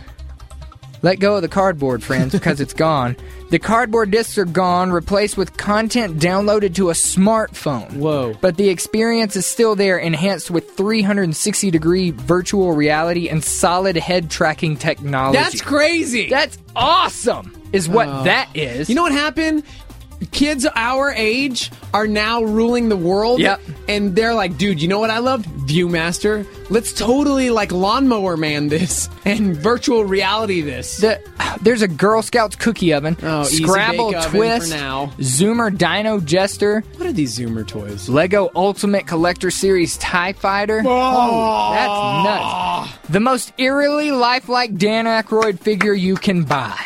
Let go of the cardboard, friends, because it's gone. The cardboard discs are gone, replaced with content downloaded to a smartphone. Whoa. But the experience is still there, enhanced with three hundred sixty degree virtual reality and solid head tracking technology. That's crazy. That's awesome, is what Oh. that is. You know what happened? Kids our age are now ruling the world. Yep. And they're like, dude, you know what I loved? Viewmaster. Let's totally like Lawnmower Man this and virtual reality this. The, there's a Girl Scouts cookie oven, Oh, Easy Scrabble Bake Oven for Twist, now. Zoomer Dino Jester, What are these Zoomer toys? Lego Ultimate Collector Series TIE Fighter. Oh. Holy, that's nuts. The most eerily lifelike Dan Aykroyd figure you can buy.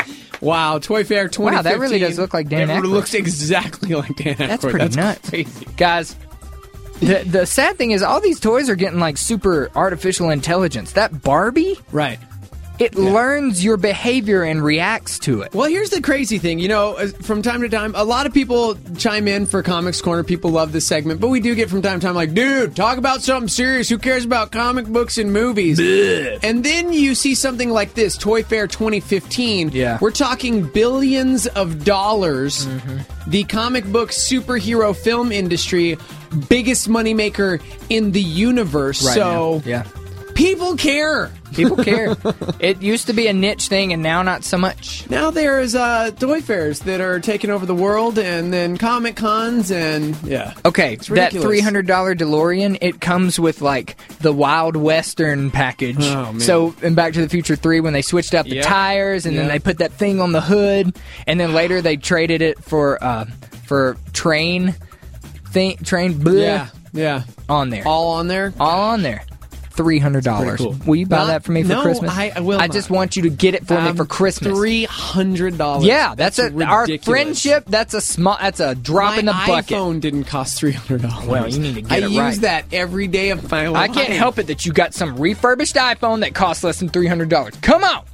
Wow, Toy Fair twenty fifteen. Wow, that really does look like Dan It Aykroyd. looks exactly like Dan Aykroyd. That's pretty nuts. Crazy. Guys, the, the sad thing is all these toys are getting like super artificial intelligence. That Barbie, Right. it learns your behavior and reacts to it. Well, here's the crazy thing. You know, as- from time to time, a lot of people chime in for Comics Corner. People love this segment, but we do get from time to time like, dude, talk about something serious. Who cares about comic books and movies? And then you see something like this, Toy Fair twenty fifteen. Yeah. We're talking billions of dollars. The comic book superhero film industry, biggest moneymaker in the universe. Right so now. Yeah. people care. People care. It used to be a niche thing, and now not so much. Now there's uh, toy fairs that are taking over the world, and then Comic Cons, and yeah. Okay, It's that ridiculous. three hundred dollars DeLorean, it comes with, like, the Wild Western package. Oh, man. So, in Back to the Future three, when they switched out the Yep. tires, and then Yep. they put that thing on the hood, and then later they traded it for, uh, for train, thing, train, bleh, Yeah, yeah. on there. All on there. All on there. three hundred dollars. Pretty cool. Will you buy Not- that for me for no, Christmas? I- I will I not. just want you to get it for me Um, for Christmas. Three hundred dollars. Yeah, that's, a our ridiculous. friendship. That's a small. That's a drop My in the bucket. iPhone didn't cost three hundred dollars. Well, you need to get I it use right. that every day of my life. I can't help it that you got some refurbished iPhone that costs less than three hundred dollars. Come on!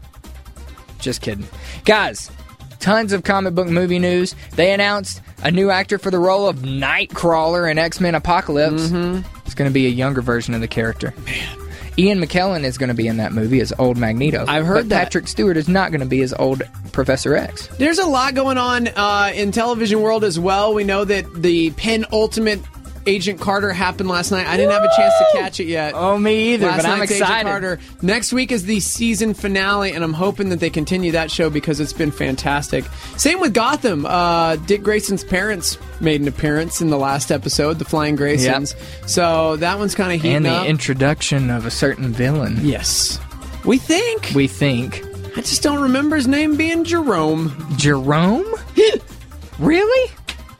Just kidding. Guys, tons of comic book movie news. They announced a new actor for the role of Nightcrawler in X-Men Apocalypse. Mm-hmm. It's going to be a younger version of the character. Man. Ian McKellen is going to be in that movie as old Magneto. I've heard but that. Patrick Stewart is not going to be as old Professor X. There's a lot going on uh, in television world as well. We know that the penultimate Agent Carter happened last night. I didn't have a chance to catch it yet. Oh, me either, Last but I'm night's Agent excited. Carter. Next week is the season finale, and I'm hoping that they continue that show because it's been fantastic. Same with Gotham. Uh, Dick Grayson's parents made an appearance in the last episode, the Flying Graysons. So that one's kind of heating And the up. introduction of a certain villain. Yes. We think. We think. I just don't remember his name being Jerome. Jerome? Really?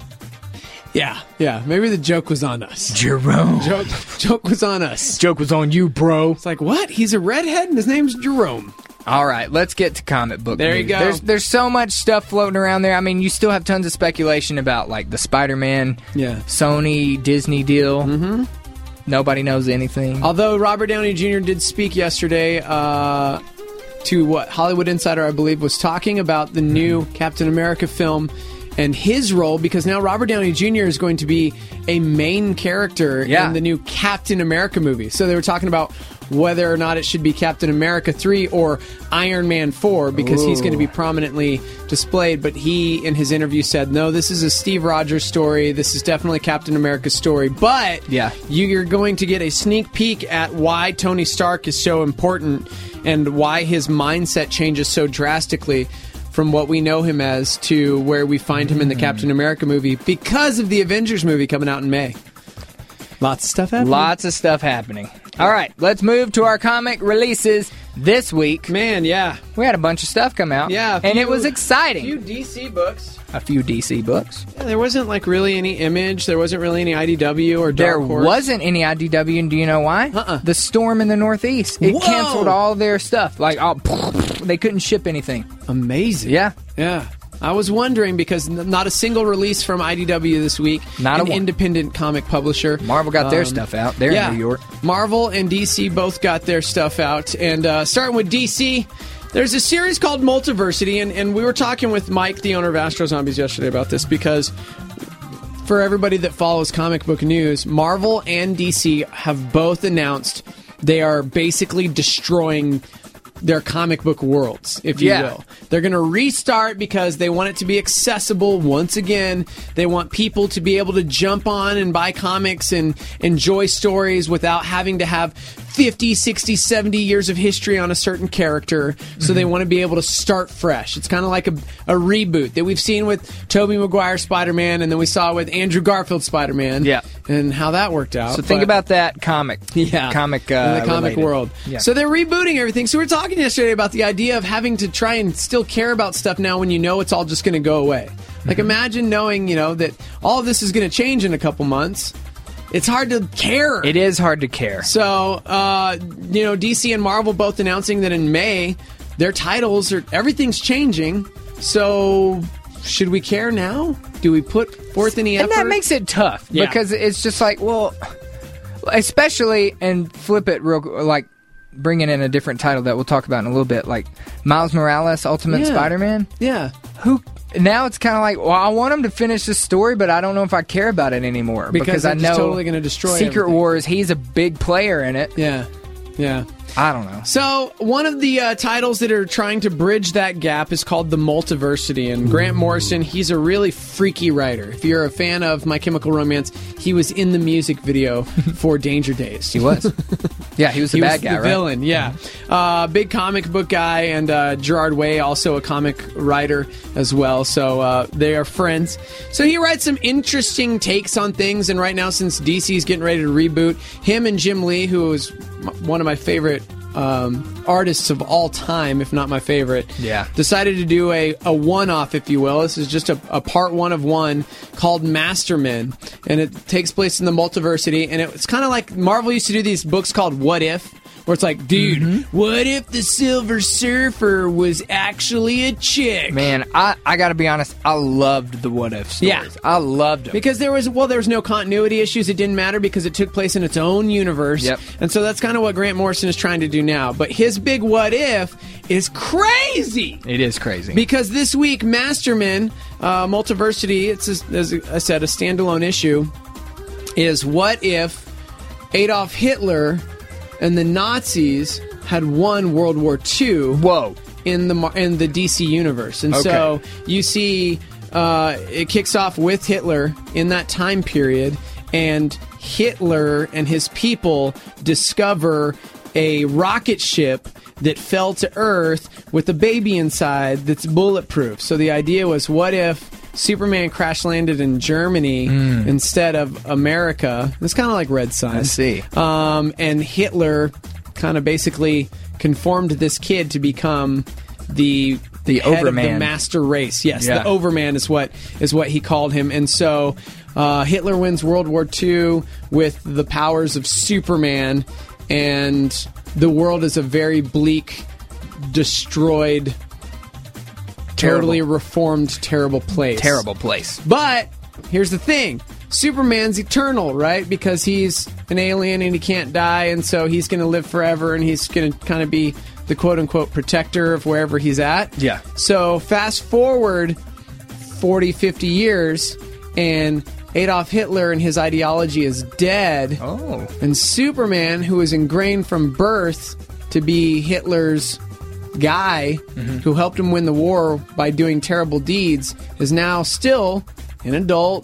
Yeah, yeah. Maybe the joke was on us. Jerome. Joke, joke was on us. Joke was on you, bro. It's like, what? He's a redhead and his name's Jerome. All right, let's get to comic book There you news. go. There's there's so much stuff floating around there. I mean, you still have tons of speculation about like the Spider-Man, Yeah. Sony, Disney deal. Mm-hmm. Nobody knows anything. Although Robert Downey Junior did speak yesterday uh, to what Hollywood Insider, I believe, was talking about the new Captain America film and his role, because now Robert Downey Junior is going to be a main character Yeah. in the new Captain America movie. So they were talking about whether or not it should be Captain America three or Iron Man four, because he's Ooh. going to be prominently displayed. But he, in his interview, said, no, this is a Steve Rogers story. This is definitely Captain America's story. But Yeah. you're going to get a sneak peek at why Tony Stark is so important and why his mindset changes so drastically from what we know him as to where we find him in the Captain America movie because of the Avengers movie coming out in May. Lots of stuff happening. Lots of stuff happening. All right, let's move to our comic releases this week. Man, yeah. We had a bunch of stuff come out. Yeah. a and it few- was exciting. A few D C books. A few D C books. Yeah, there wasn't like really any Image. There wasn't really any I D W or Dark There Horse. wasn't any I D W, and do you know why? Uh-uh. The storm in the Northeast. It Whoa! canceled all their stuff. Like, oh, they couldn't ship anything. Amazing. Yeah. Yeah. I was wondering because n- not a single release from I D W this week. Not a an one. independent comic publisher. Marvel got their Um, stuff out. They're yeah, in New York. Marvel and D C both got their stuff out. And uh, starting with D C, there's a series called Multiversity, and, and we were talking with Mike, the owner of Astro Zombies, yesterday about this because for everybody that follows comic book news, Marvel and D C have both announced they are basically destroying their comic book worlds, if you Yeah. will. They're going to restart because they want it to be accessible once again. They want people to be able to jump on and buy comics and enjoy stories without having to have fifty, sixty, seventy years of history on a certain character. So they want to be able to start fresh. It's kind of like a, a reboot that we've seen with Tobey Maguire Spider-Man, and then we saw with Andrew Garfield Spider-Man. Yeah. And how that worked out. So think But- about that comic. yeah, Comic, uh, in the comic related. world. Yeah. So they're rebooting everything. So we were talking yesterday about the idea of having to try and still care about stuff now when you know it's all just going to go away. Like Mm-hmm. imagine knowing, you know, that all of this is going to change in a couple months. It's hard to care. It is hard to care. So, uh, you know, D C and Marvel both announcing that in May their titles are everything's changing. So, should we care now? Do we put forth any effort? And that makes it tough Yeah. because it's just like, well, especially and flip it real like bringing in a different title that we'll talk about in a little bit, like Miles Morales, Ultimate Yeah. Spider-Man. Yeah. Who now it's kind of like, well, I want him to finish this story, but I don't know if I care about it anymore Because because, they're I just know totally gonna destroy Secret everything. Wars. He's a big player in it. Yeah. Yeah. I don't know. So, one of the uh, titles that are trying to bridge that gap is called The Multiversity. And Grant Morrison, he's a really freaky writer. If you're a fan of My Chemical Romance, he was in the music video for Danger Days. He was. Yeah, he was the he bad was guy, the right? villain, yeah. Uh, big comic book guy, and uh, Gerard Way, also a comic writer as well. So uh, they are friends. So he writes some interesting takes on things. And right now, since D C's getting ready to reboot, him and Jim Lee, who is m- one of my favorite um, artists of all time, if not my favorite, Yeah. decided to do a, a one-off, if you will. This is just a, a part one of one called Masterman, and it takes place in the Multiversity, and it's kind of like Marvel used to do these books called What If, where it's like, dude, Mm-hmm. what if the Silver Surfer was actually a chick? Man, I, I got to be honest. I loved the What If stories. Yeah. I loved them. Because there was, well, there was no continuity issues. It didn't matter because it took place in its own universe. Yep. And so that's kind of what Grant Morrison is trying to do now. But his big what if is crazy. It is crazy. Because this week, Masterman, uh, Multiversity, it's, a, as I said, a standalone issue, is what if Adolf Hitler and the Nazis had won World War Two. Whoa. In the Mar- in the D C universe, and so you see uh, it kicks off with Hitler in that time period, and Hitler and his people discover a rocket ship that fell to Earth with a baby inside that's bulletproof. So the idea was, what if Superman crash landed in Germany instead of America? It's kind of like Red Sun. I see. Um, and Hitler kind of basically conformed this kid to become the The head of the Overman. master race. Yes, Yeah. the Overman is what is what he called him. And so uh, Hitler wins World War Two with the powers of Superman, and the world is a very bleak, destroyed, totally reformed, terrible place. Terrible place. But here's the thing. Superman's eternal, right? Because he's an alien and he can't die, and so he's going to live forever, and he's going to kind of be the quote-unquote protector of wherever he's at. Yeah. So fast forward forty, fifty years, and Adolf Hitler and his ideology is dead. Oh. And Superman, who is ingrained from birth to be Hitler's guy, Mm-hmm. who helped him win the war by doing terrible deeds, is now still an adult,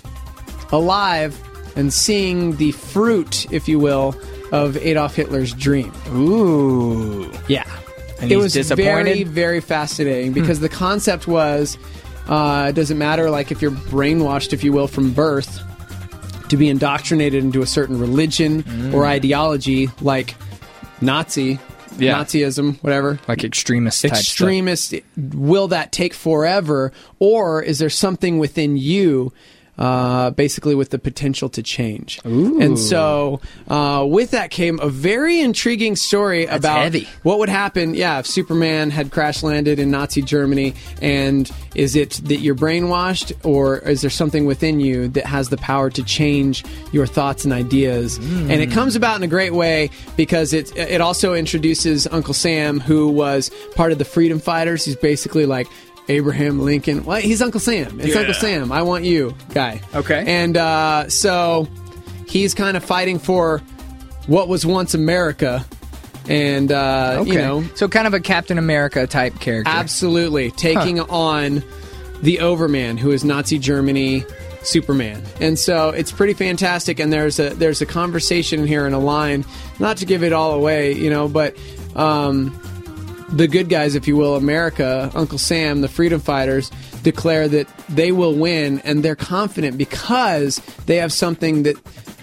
alive, and seeing the fruit, if you will, of Adolf Hitler's dream. Ooh. Yeah. And it he's was disappointed? very, very fascinating because the concept was uh, it doesn't matter like if you're brainwashed, if you will, from birth to be indoctrinated into a certain religion or ideology like Nazi, Yeah. Nazism, whatever. Like extremist type Extremist, will that take forever? Or is there something within you uh, basically with the potential to change. Ooh. And so uh, with that came a very intriguing story That's about heavy. what would happen, yeah, if Superman had crash landed in Nazi Germany, and is it that you're brainwashed, or is there something within you that has the power to change your thoughts and ideas? Mm. And it comes about in a great way because it it also introduces Uncle Sam, who was part of the Freedom Fighters. He's basically like Abraham Lincoln. Well, he's Uncle Sam. It's Yeah. Uncle Sam. I want you, guy. Okay. And uh, so he's kind of fighting for what was once America. And, uh, Okay. you know. So kind of a Captain America type character. Absolutely. Taking Huh. on the Overman, who is Nazi Germany Superman. And so it's pretty fantastic. And there's a there's a conversation here in a line, not to give it all away, you know, but um, the good guys, if you will, America, Uncle Sam, the Freedom Fighters, declare that they will win, and they're confident because they have something that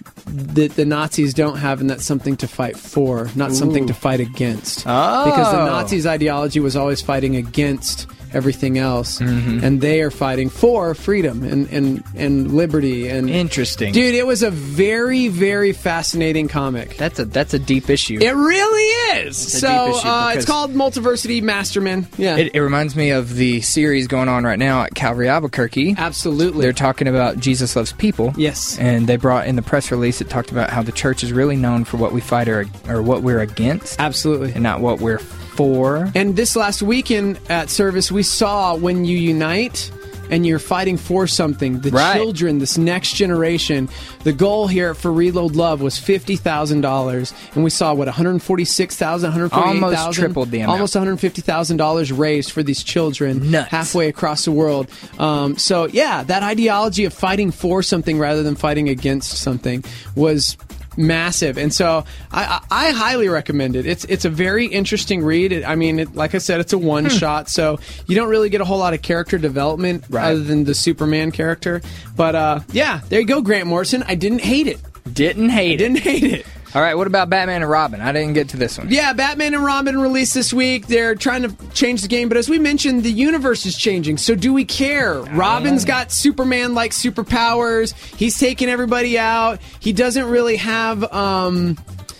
that the Nazis don't have, and that's something to fight for, not Ooh. something to fight against. Oh. Because the Nazis' ideology was always fighting against everything else, Mhm. and they are fighting for freedom and, and, and liberty. And Interesting. dude, it was a very, very fascinating comic. That's a that's a deep issue. It really is. It's a So deep issue uh, it's because- called Multiversity Masterman. Yeah, It, it reminds me of the series going on right now at Calvary Albuquerque. absolutely. They're talking about Jesus Loves People. Yes. And they brought in the press release, it talked about how the church is really known for what we fight or, or what we're against Absolutely. and not what we're for. And this last weekend at service, we saw when you unite and you're fighting for something, the Right. children, this next generation, the goal here for Reload Love was fifty thousand dollars. And we saw, what, one hundred forty-six thousand dollars, one hundred forty-eight thousand dollars? Almost tripled the amount. Almost one hundred fifty thousand dollars raised for these children Nuts. halfway across the world. Um, so, yeah, that ideology of fighting for something rather than fighting against something was massive, and so I, I, I highly recommend it. It's it's a very interesting read. It, I mean, it, like I said, it's a one shot, so you don't really get a whole lot of character development Right. other than the Superman character. But uh, yeah, there you go, Grant Morrison. I didn't hate it. Didn't hate Didn't it. hate it. All right, what about Batman and Robin? I didn't get to this one. Yeah, Batman and Robin released this week. They're trying to change the game, but as we mentioned, the universe is changing. So do we care? Robin's got Superman-like superpowers. He's taking everybody out. He doesn't really have um,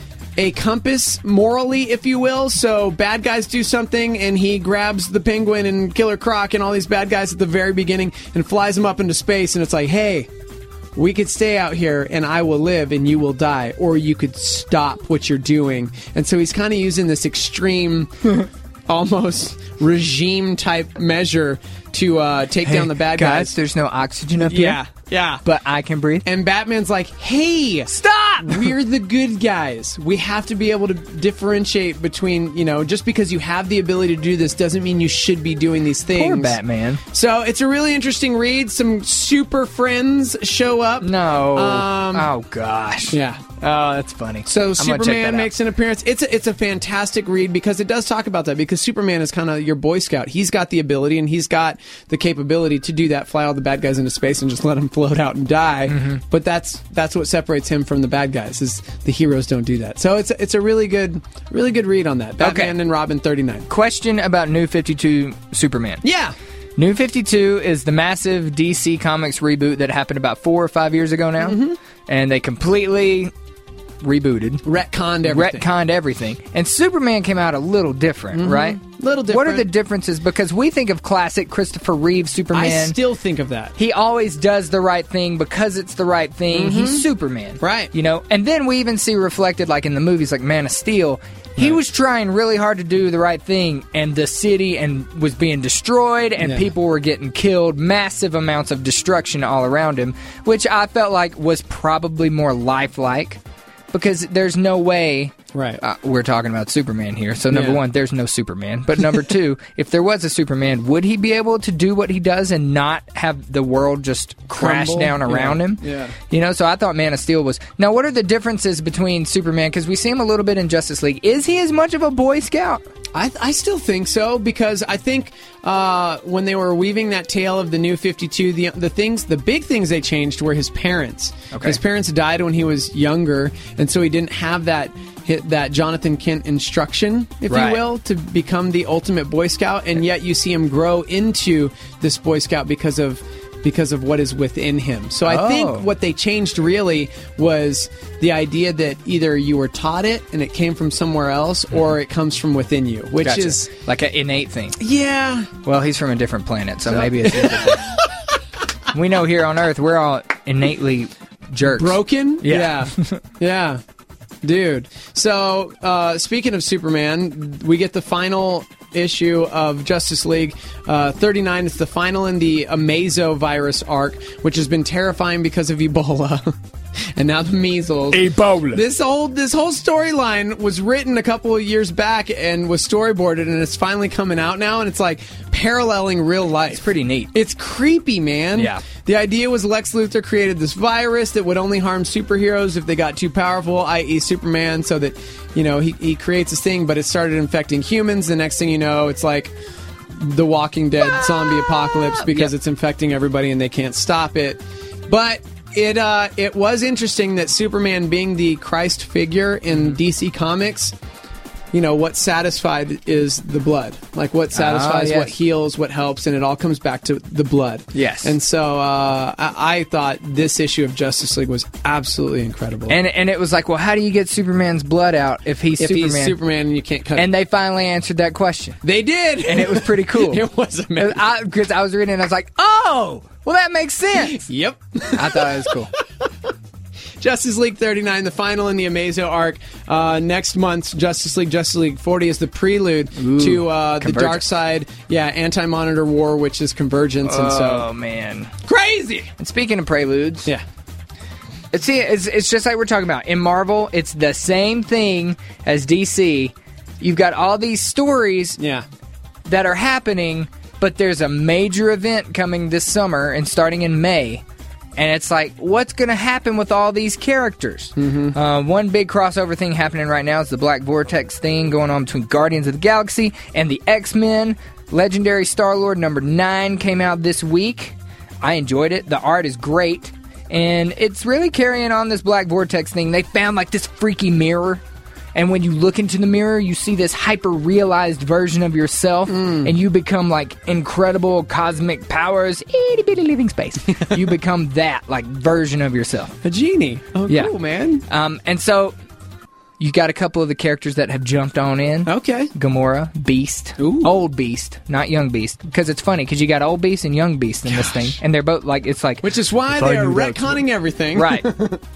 a compass morally, if you will. So bad guys do something, and he grabs the Penguin and Killer Croc and all these bad guys at the very beginning and flies them up into space. And it's like, hey, we could stay out here and I will live and you will die, or you could stop what you're doing. And so he's kind of using this extreme, almost regime type measure to uh, take Hey, down the bad guys, guys. there's no oxygen up Yeah, here. yeah. But I can breathe. And Batman's like, hey, stop! We're the good guys. We have to be able to differentiate between, you know, just because you have the ability to do this doesn't mean you should be doing these things. Poor Batman. So it's a really interesting read. Some super friends show up. No. Um, oh, gosh. Yeah. Oh, that's funny. So I'm gonna check that Superman out. makes an appearance. It's a, it's a fantastic read because it does talk about that, because Superman is kind of your Boy Scout. He's got the ability and he's got the capability to do that, fly all the bad guys into space and just let them float out and die. Mm-hmm. But that's that's what separates him from the bad guys, is the heroes don't do that. So it's a, it's a really good really good read on that. Batman Okay. and Robin thirty-nine. Question about New fifty-two Superman. Yeah. New fifty-two is the massive D C Comics reboot that happened about four or five years ago now. Mm-hmm. And they completely rebooted. Retconned everything. Retconned everything. And Superman came out a little different, Mhm. right? Little What are different. the differences? Because we think of classic Christopher Reeve Superman. I still think of that. He always does the right thing because it's the right thing. Mhm. He's Superman. Right. You know, and then we even see reflected, like in the movies like Man of Steel, he was trying really hard to do the right thing, and the city and was being destroyed, and Yeah. people were getting killed, massive amounts of destruction all around him, which I felt like was probably more lifelike, because there's no way. Right. Uh, we're talking about Superman here. So, number Yeah. one, there's no Superman. But number two, if there was a Superman, would he be able to do what he does and not have the world just crash Crumble? down around Yeah. him? Yeah. You know, so I thought Man of Steel was. Now, what are the differences between Superman? Because we see him a little bit in Justice League. Is he as much of a Boy Scout? I, I still think so, because I think uh, when they were weaving that tale of the New fifty-two, the the things, the big things they changed were his parents. Okay. His parents died when he was younger, and so he didn't have that hit that Jonathan Kent instruction, if Right. you will, to become the ultimate Boy Scout. And yet you see him grow into this Boy Scout because of because of what is within him. So I Oh. think what they changed really was the idea that either you were taught it and it came from somewhere else, or it comes from within you, which Gotcha. is like an innate thing. Yeah. Well, he's from a different planet, so, maybe it's different. We know here on Earth we're all innately jerks. Broken? Yeah. Yeah. Yeah. Dude. So, uh, speaking of Superman, we get the final issue of Justice League uh, thirty-nine. It's the final in the Amazo virus arc, which has been terrifying because of Ebola. And now the measles. Ebola. This whole this whole storyline was written a couple of years back and was storyboarded, and it's finally coming out now, and it's like paralleling real life. It's pretty neat. It's creepy, man. Yeah. The idea was Lex Luthor created this virus that would only harm superheroes if they got too powerful, that is. Superman, so that, you know, he, he creates this thing, but it started infecting humans. The next thing you know, it's like the Walking Dead zombie apocalypse because Yep. it's infecting everybody and they can't stop it. But it uh, it was interesting that Superman, being the Christ figure in D C Comics, you know, what satisfied is the blood. Like, what satisfies, yes. what heals, what helps, and it all comes back to the blood. Yes. And so uh, I, I thought this issue of Justice League was absolutely incredible. And and it was like, well, how do you get Superman's blood out if he's if Superman? he's Superman and you can't cut it. And they finally answered that question. They did! And it was pretty cool. It was amazing. Because I, I was reading it and I was like, oh, well, that makes sense. Yep. I thought it was cool. Justice League thirty-nine, the final in the Amazo arc. Uh, next month's Justice League, Justice League forty, is the prelude Ooh, to uh, the Convergence. Dark Side, yeah, Anti-Monitor War, which is Convergence. And so, Oh, man. crazy! And speaking of preludes, Yeah. It's, see, it's, it's just like we're talking about. In Marvel, it's the same thing as D C. You've got all these stories Yeah. that are happening, but there's a major event coming this summer and starting in May. And it's like, what's going to happen with all these characters? Mm-hmm. Uh, one big crossover thing happening right now is the Black Vortex thing going on between Guardians of the Galaxy and the X-Men. Legendary Star-Lord number nine came out this week. I enjoyed it. The art is great. And it's really carrying on this Black Vortex thing. They found like this freaky mirror. And when you look into the mirror, you see this hyper-realized version of yourself, Mm. and you become, like, incredible cosmic powers, itty-bitty living space. You become that, like, version of yourself. A genie. Oh, Yeah. cool, man. Um, and so, you got a couple of the characters that have jumped on in. Okay. Gamora, Beast, Ooh. Old Beast, not Young Beast. Because it's funny, because you got Old Beast and Young Beast in this thing. And they're both, like, it's like... Which is why if I they are knew that's retconning everything. Right.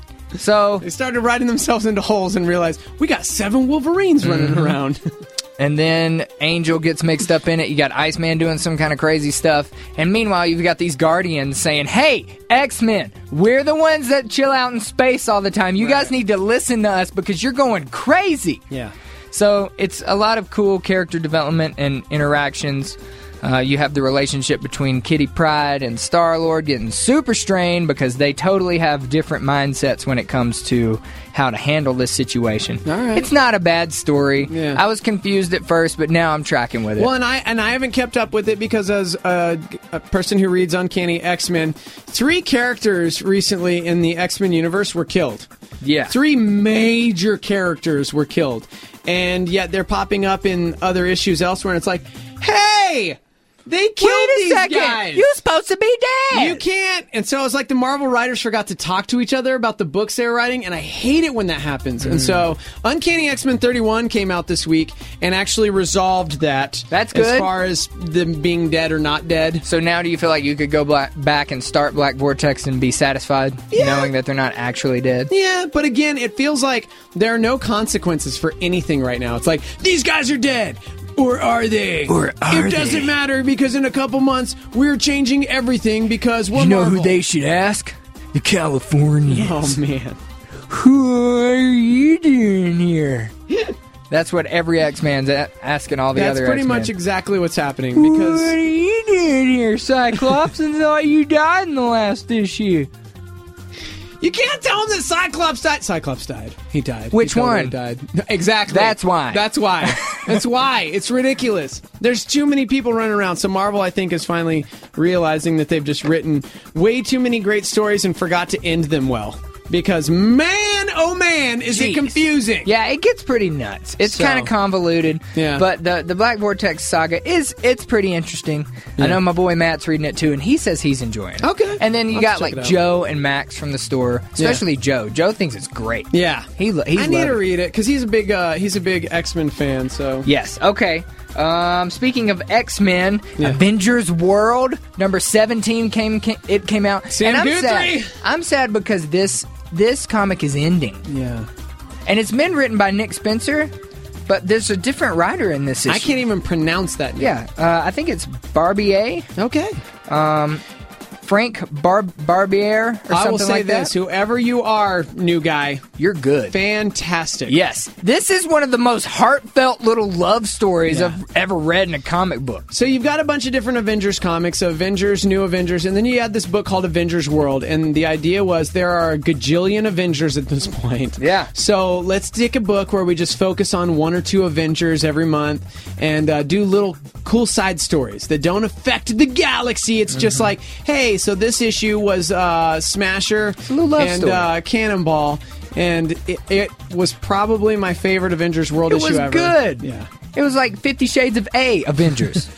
So... They started writing themselves into holes and realized, we got seven Wolverines running Mm-hmm. around. And then Angel gets mixed up in it. You got Iceman doing some kind of crazy stuff. And meanwhile, you've got these Guardians saying, hey, X-Men, we're the ones that chill out in space all the time. You guys need to listen to us because you're going crazy. Yeah. So it's a lot of cool character development and interactions. Uh, you have the relationship between Kitty Pryde and Star-Lord getting super strained because they totally have different mindsets when it comes to how to handle this situation. All right. It's not a bad story. Yeah. I was confused at first, but now I'm tracking with it. Well, and I and I haven't kept up with it because as a, a person who reads Uncanny X-Men, three characters recently in the X-Men universe were killed. Yeah. Three major characters were killed. And yet they're popping up in other issues elsewhere, and it's like, hey! They killed Wait a these second! guys! You're supposed to be dead! You can't. And so it's like the Marvel writers forgot to talk to each other about the books they were writing, and I hate it when that happens. Mm. And so Uncanny X-Men thirty-one came out this week and actually resolved that. That's As good. far as them being dead or not dead. So now do you feel like you could go black, back and start Black Vortex and be satisfied Yeah. knowing that they're not actually dead? Yeah, but again, it feels like there are no consequences for anything right now. It's like, these guys are dead. Or are they? Or are It doesn't they? matter because in a couple months, we're changing everything because we're You know Marvel. who they should ask? The Californians. Oh, man. Who are you doing here? That's what every X-Man's a- asking all the That's other pretty X-Men. much exactly what's happening What because... are you doing here, Cyclops? I thought you died in the last issue. You can't tell him that Cyclops died. Cyclops died. He died. Which He totally one? Died. Exactly. That's why. That's why. That's why. It's ridiculous. There's too many people running around. So Marvel, I think, is finally realizing that they've just written way too many great stories and forgot to end them well. Because, man, oh man, is Jeez. it confusing. Yeah, it gets pretty nuts. It's So- kind of convoluted. Yeah. But the the Black Vortex saga is it's pretty interesting. Yeah. I know my boy Matt's reading it too, and he says he's enjoying it. Okay. And then you I'll got check like it out. Joe and Max from the store, especially Joe. Joe thinks it's great. Yeah. He lo- he's I need loving to it. read it because he's a big uh, he's a big X-Men fan. So Yes. Okay. Um, speaking of X-Men, Yeah. Avengers World number seventeen came, came it came out. Sam and I'm Guthrie. sad. I'm sad because this this comic is ending, yeah, and it's been written by Nick Spencer, but there's a different writer in this issue. I can't even pronounce that name. Yeah, uh, I think it's Barbier. Okay. Um, Frank Bar- Barbier or something I will say like this: that. whoever you are, new guy, You're good. fantastic. Yes, this is one of the most heartfelt little love stories Yeah. I've ever read in a comic book. So you've got a bunch of different Avengers comics, Avengers, New Avengers, and then you had this book called Avengers World, and the idea was there are a gajillion Avengers at this point. Yeah. So let's take a book where we just focus on one or two Avengers every month and uh, do little cool side stories that don't affect the galaxy. It's just like, hey, so this issue was uh, Smasher little love and story. uh, Cannonball, and it, it was probably my favorite Avengers World It issue was ever. good. Yeah. It was like Fifty Shades of A Avengers.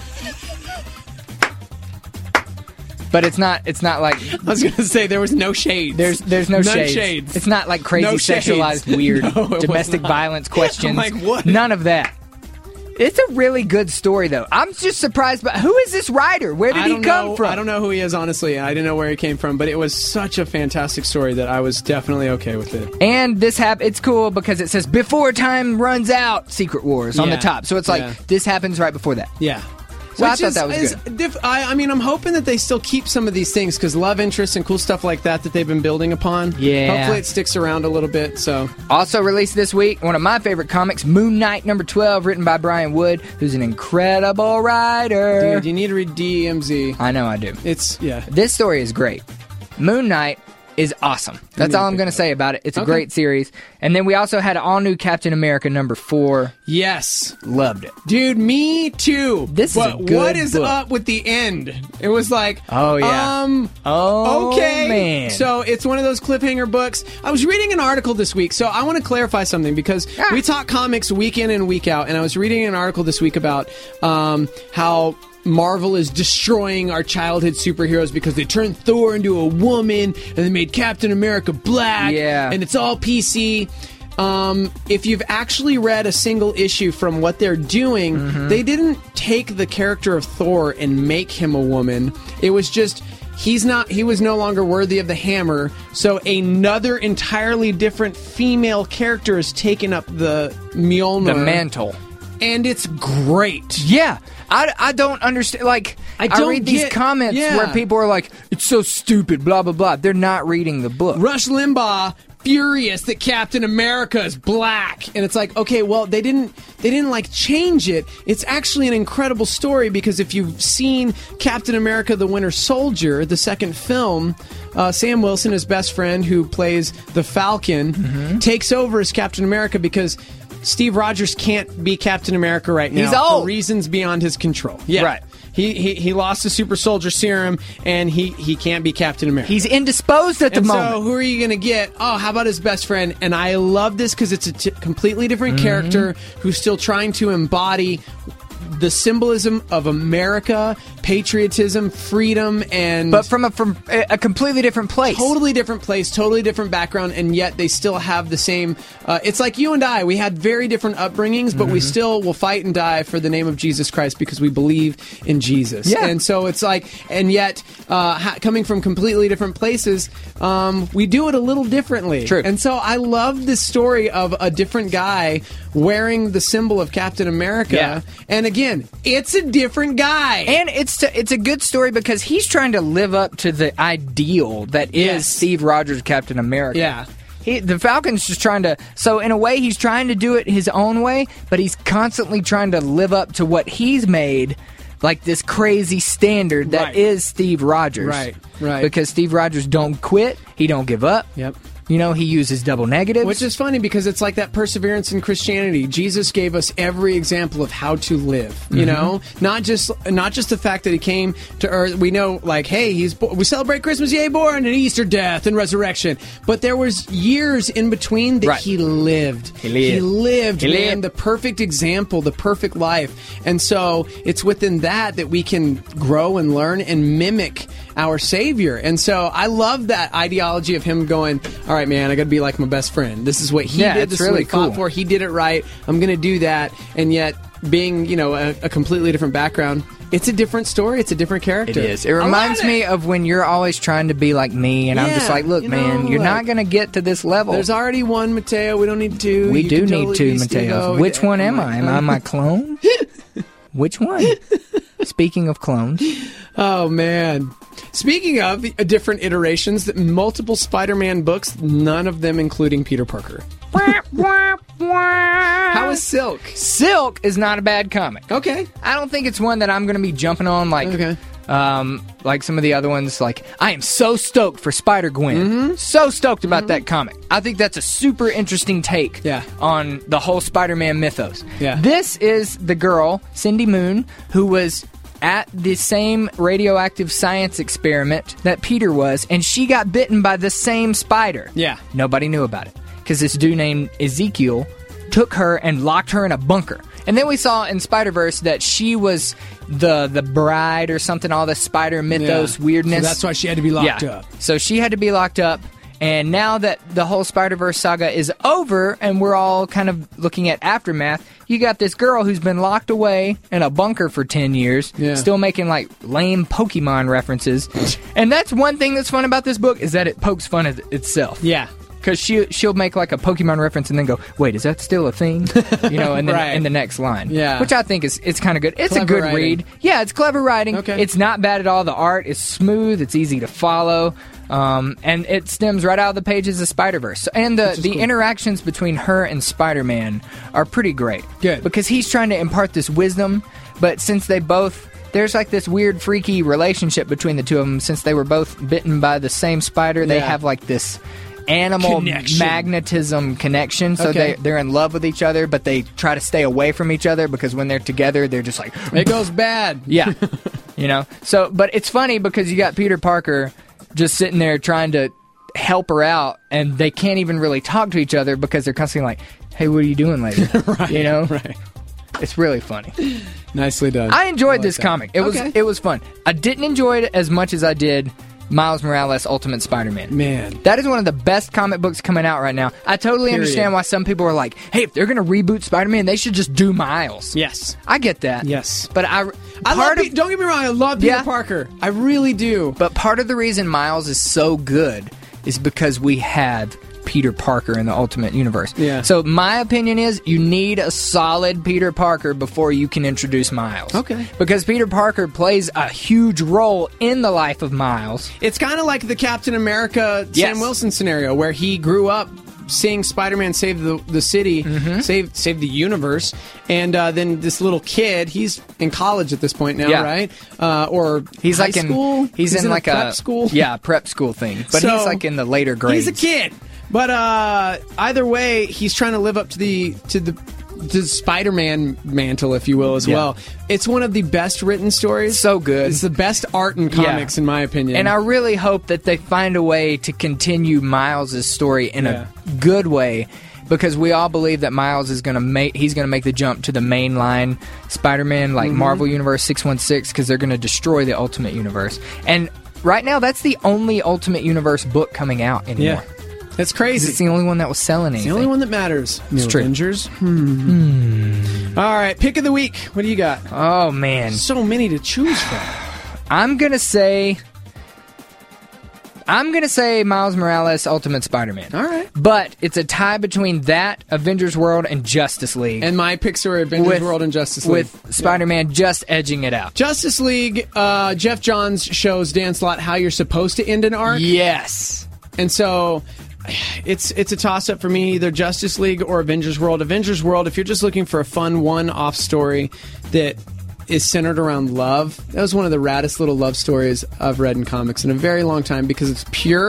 But it's not. It's not like I was going to say there was no shades. there's there's no None shades. shades. It's not like crazy No shades. sexualized weird No, it was domestic not. violence questions. I'm like, what? None of that. It's a really good story, though. I'm just surprised. But who is this writer? Where did I he don't come know, from? I don't know who he is, honestly. I didn't know where he came from, but it was such a fantastic story that I was definitely okay with it. And this hap- it's cool because it says before time runs out, Secret Wars on Yeah. the top. So it's like Yeah. this happens right before that. Yeah. So I Which thought is, that was is good. diff- I, I mean, I'm hoping that they still keep some of these things because love interests and cool stuff like that that they've been building upon. Yeah. Hopefully it sticks around a little bit. So Also released this week, one of my favorite comics, Moon Knight number twelve, written by Brian Wood, who's an incredible writer. dude, you need to read D M Z. I know I do. It's yeah. This story is great. Moon Knight is awesome. That's all I'm going to say about it. It's a Okay. great series. And then we also had an all-new Captain America number four. Yes. Loved it. Dude, me too. This is but a good what is book. up with the end? It was like, Oh, yeah. um, Oh, okay. man. So it's one of those cliffhanger books. I was reading an article this week, so I want to clarify something because Ah. we talk comics week in and week out, and I was reading an article this week about um, how Marvel is destroying our childhood superheroes because they turned Thor into a woman and they made Captain America black. Yeah. And it's all P C. Um, if you've actually read a single issue from what they're doing, Mm-hmm. they didn't take the character of Thor and make him a woman. It was just he's not he was no longer worthy of the hammer, so another entirely different female character has taken up the Mjolnir. The mantle. And it's great. Yeah. I, I don't understand. Like, I I, don't read these get- comments yeah. where people are like, it's so stupid, blah, blah, blah. They're not reading the book. Rush Limbaugh furious that Captain America is black, and it's like, okay, well, they didn't they didn't like change it. It's actually an incredible story because if you've seen Captain America: The Winter Soldier, the second film, uh, Sam Wilson, his best friend who plays the Falcon, Mm-hmm. takes over as Captain America because Steve Rogers can't be Captain America right now He's old. for reasons beyond his control. Yeah. Right. He, he he lost the super soldier serum, and he, he can't be Captain America. He's indisposed at the and moment. so who are you going to get? Oh, how about his best friend? And I love this because it's a t- completely different Mm-hmm. character who's still trying to embody the symbolism of America, patriotism, freedom, and but from a from a a completely different place. totally different place, totally different background, and yet they still have the same. Uh, it's like you and I. We had very different upbringings, but Mm-hmm. we still will fight and die for the name of Jesus Christ because we believe in Jesus. Yeah. And so it's like, and yet uh, ha- coming from completely different places, um, we do it a little differently. True. And so I love this story of a different guy wearing the symbol of Captain America. Yeah. And again, it's a different guy. And it's to, it's a good story because he's trying to live up to the ideal that is Yes. Steve Rogers Captain America. Yeah. He, the Falcon's just trying to. So in a way, he's trying to do it his own way, but he's constantly trying to live up to what he's made, like this crazy standard that Right. is Steve Rogers. Right, right. Because Steve Rogers don't quit. He don't give up. Yep. You know, he uses double negatives. Which is funny because it's like that perseverance in Christianity. Jesus gave us every example of how to live, you Mhm. know? Not just not just the fact that he came to earth. We know, like, hey, he's bo- we celebrate Christmas, yay, born, and Easter, death, and resurrection. But there was years in between that Right. he lived. He lived. He lived, He man, lived. the perfect example, the perfect life. And so it's within that that we can grow and learn and mimic our Savior. And so I love that ideology of him going, all right, man, I got to be like my best friend. This is what he Yeah, did. it's This really is what he fought cool. for. He did it right. I'm going to do that. And yet, being, you know, a, a completely different background, it's a different story. It's a different character. It is. It I love reminds it. me of when you're always trying to be like me, and I'm just Yeah, like, look, you man, know, you're like- not going to get to this level. There's already one Mateo. We don't need two. we You do can need totally two be Mateos. Steve-O. Which one Oh am my I? Am I my clone? Which one? Speaking of clones. Oh, man. Speaking of uh, different iterations, multiple Spider-Man books, none of them including Peter Parker. How is Silk? Silk is not a bad comic. Okay. I don't think it's one that I'm going to be jumping on like Okay. um, like some of the other ones. Like, I am so stoked for Spider-Gwen. Mm-hmm. So stoked about that comic. I think that's a super interesting take Yeah. on the whole Spider-Man mythos. Yeah. This is the girl, Cindy Moon, who was at the same radioactive science experiment that Peter was, and she got bitten by the same spider. Yeah. Nobody knew about it because this dude named Ezekiel took her and locked her in a bunker. And then we saw in Spider-Verse that she was the the bride or something, all the spider mythos Yeah. weirdness. So that's why she had to be locked Yeah. up. So she had to be locked up. And now that the whole Spider-Verse saga is over and we're all kind of looking at aftermath, you got this girl who's been locked away in a bunker for ten years, Yeah. still making like lame Pokemon references. And that's one thing that's fun about this book is that it pokes fun at itself. Yeah. Because she, she'll make like a Pokemon reference and then go, wait, is that still a thing? You know, and then Right. in the next line. Yeah. Which I think is it's kind of good. It's Clever a good writing. read. Yeah, it's clever writing. Okay. It's not bad at all. The art is smooth. It's easy to follow. Um, and it stems right out of the pages of Spider-Verse. So- And the, Which is the cool. interactions between her and Spider-Man are pretty great. Good. Because he's trying to impart this wisdom, but since they both... There's like this weird, freaky relationship between the two of them. Since they were both bitten by the same spider, they Yeah. have like this animal Connection. magnetism connection. So Okay. they, they're in love with each other, but they try to stay away from each other because when they're together, they're just like... It goes bad. Yeah. You know? So, but it's funny because you got Peter Parker just sitting there trying to help her out, and they can't even really talk to each other because they're constantly like, hey, what are you doing later? Right, You know? right. It's really funny. Nicely done. I enjoyed like this that. comic. It was Okay. it was fun. I didn't enjoy it as much as I did Miles Morales Ultimate Spider-Man. Man. That is one of the best comic books coming out right now. I totally Period. understand why some people are like, hey, if they're going to reboot Spider-Man, they should just do Miles. Yes. I get that. Yes. But I, I love part of, Pe- don't get me wrong, I love Peter Yeah. Parker. I really do. but part of the reason Miles is so good is because we have Peter Parker in the Ultimate Universe. Yeah. So my opinion is you need a solid Peter Parker before you can introduce Miles. Okay. Because Peter Parker plays a huge role in the life of Miles. It's kind of like the Captain America Yes. Sam Wilson scenario where he grew up seeing Spider-Man save the the city, Mm-hmm. save save the universe, and uh, then this little kid, he's in college at this point now, Yeah. right? Uh, or He's high like school. in he's, in, like a a, prep school. Yeah, prep school thing. But So, he's like in the later grades. He's a kid, but uh, either way, he's trying to live up to the to the to the Spider-Man mantle, if you will, as Yeah. well. It's one of the best written stories. So good. It's the best art in comics, in my opinion. And I really hope that they find a way to continue Miles' story in Yeah. a good way, because we all believe that Miles is going to make he's going to make the jump to the mainline Spider-Man, like Mm-hmm. Marvel Universe six one six, because they're going to destroy the Ultimate Universe. And right now, that's the only Ultimate Universe book coming out anymore. yeah, that's 'Cause crazy. It's the only one that was selling It's anything. the only one that matters. New true. Avengers. Hmm. All right, pick of the week. What do you got? Oh man, So many to choose from. I'm gonna say. I'm gonna say Miles Morales Ultimate Spider-Man. All right. But it's a tie between that, Avengers World, and Justice League. And my picks are Avengers With- World and Justice League. with Spider-Man just edging it out. Justice League, uh, Jeff Johns shows Dan Slott how you're supposed to end an arc. Yes. And so it's it's a toss-up for me, either Justice League or Avengers World. Avengers World, if you're just looking for a fun one-off story that is centered around love, that was one of the raddest little love stories I've read in comics in a very long time, because it's pure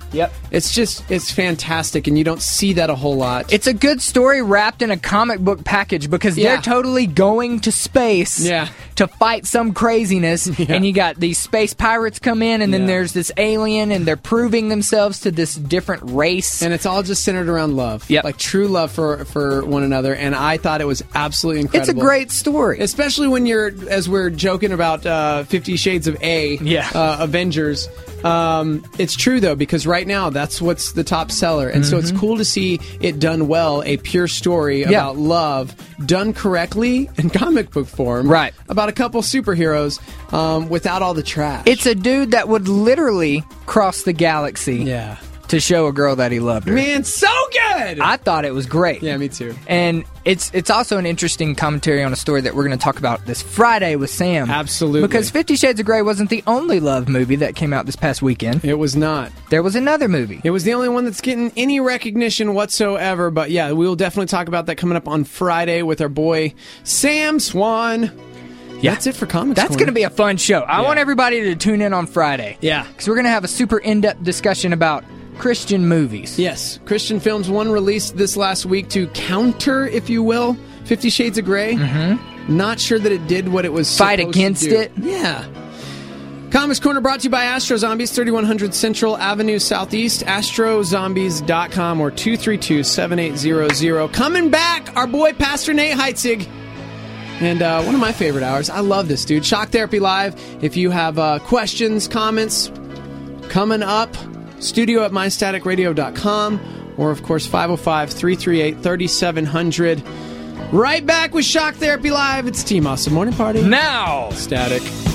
Yep. It's just, it's fantastic, and you don't see that a whole lot. It's a good story wrapped in a comic book package because Yeah. they're totally going to space Yeah. to fight some craziness. Yeah. And you got these space pirates come in, and then Yeah. there's this alien, and they're proving themselves to this different race. And it's all just centered around love. Yep. Like true love for, for one another. And I thought it was absolutely incredible. It's a great story. Especially when you're, as we're joking about uh, Fifty Shades of A, Yeah. uh, Avengers. Um, it's true, though, because right now that's what's the top seller. And so it's cool to see it done well, a pure story Mm-hmm. Yeah. about love, done correctly in comic book form. Right. About a couple superheroes um, without all the trash. It's a dude that would literally cross the galaxy yeah. to show a girl that he loved her. Man, so good! I thought it was great. yeah, me too. And it's it's also an interesting commentary on a story that we're going to talk about this Friday with Sam. Absolutely. Because Fifty Shades of Grey wasn't the only love movie that came out this past weekend. It was not. There was another movie. It was the only one that's getting any recognition whatsoever. But yeah, we will definitely talk about that coming up on Friday with our boy Sam Swan. Yeah. That's it for Comics That's Corner. going to be a fun show. I Yeah. want everybody to tune in on Friday. Yeah. Because we're going to have a super in-depth discussion about Christian movies. Yes, Christian films. One released this last week to counter, if you will, Fifty Shades of Grey. Mm-hmm. Not sure that it did what it was Fight supposed against to do. it. Yeah. Comics Corner brought to you by Astro Zombies, thirty-one hundred Central Avenue Southeast, astro zombies dot com or two three two, seven eight zero zero. Coming back, our boy Pastor Nate Heitzig. And uh, one of my favorite hours. I love this, dude. Shock Therapy Live. If you have uh, questions, comments, coming up, studio at my static radio dot com or, of course, five oh five, three three eight, three seven zero zero. Right back with Shock Therapy Live. It's Team Awesome Morning Party. Now! Static.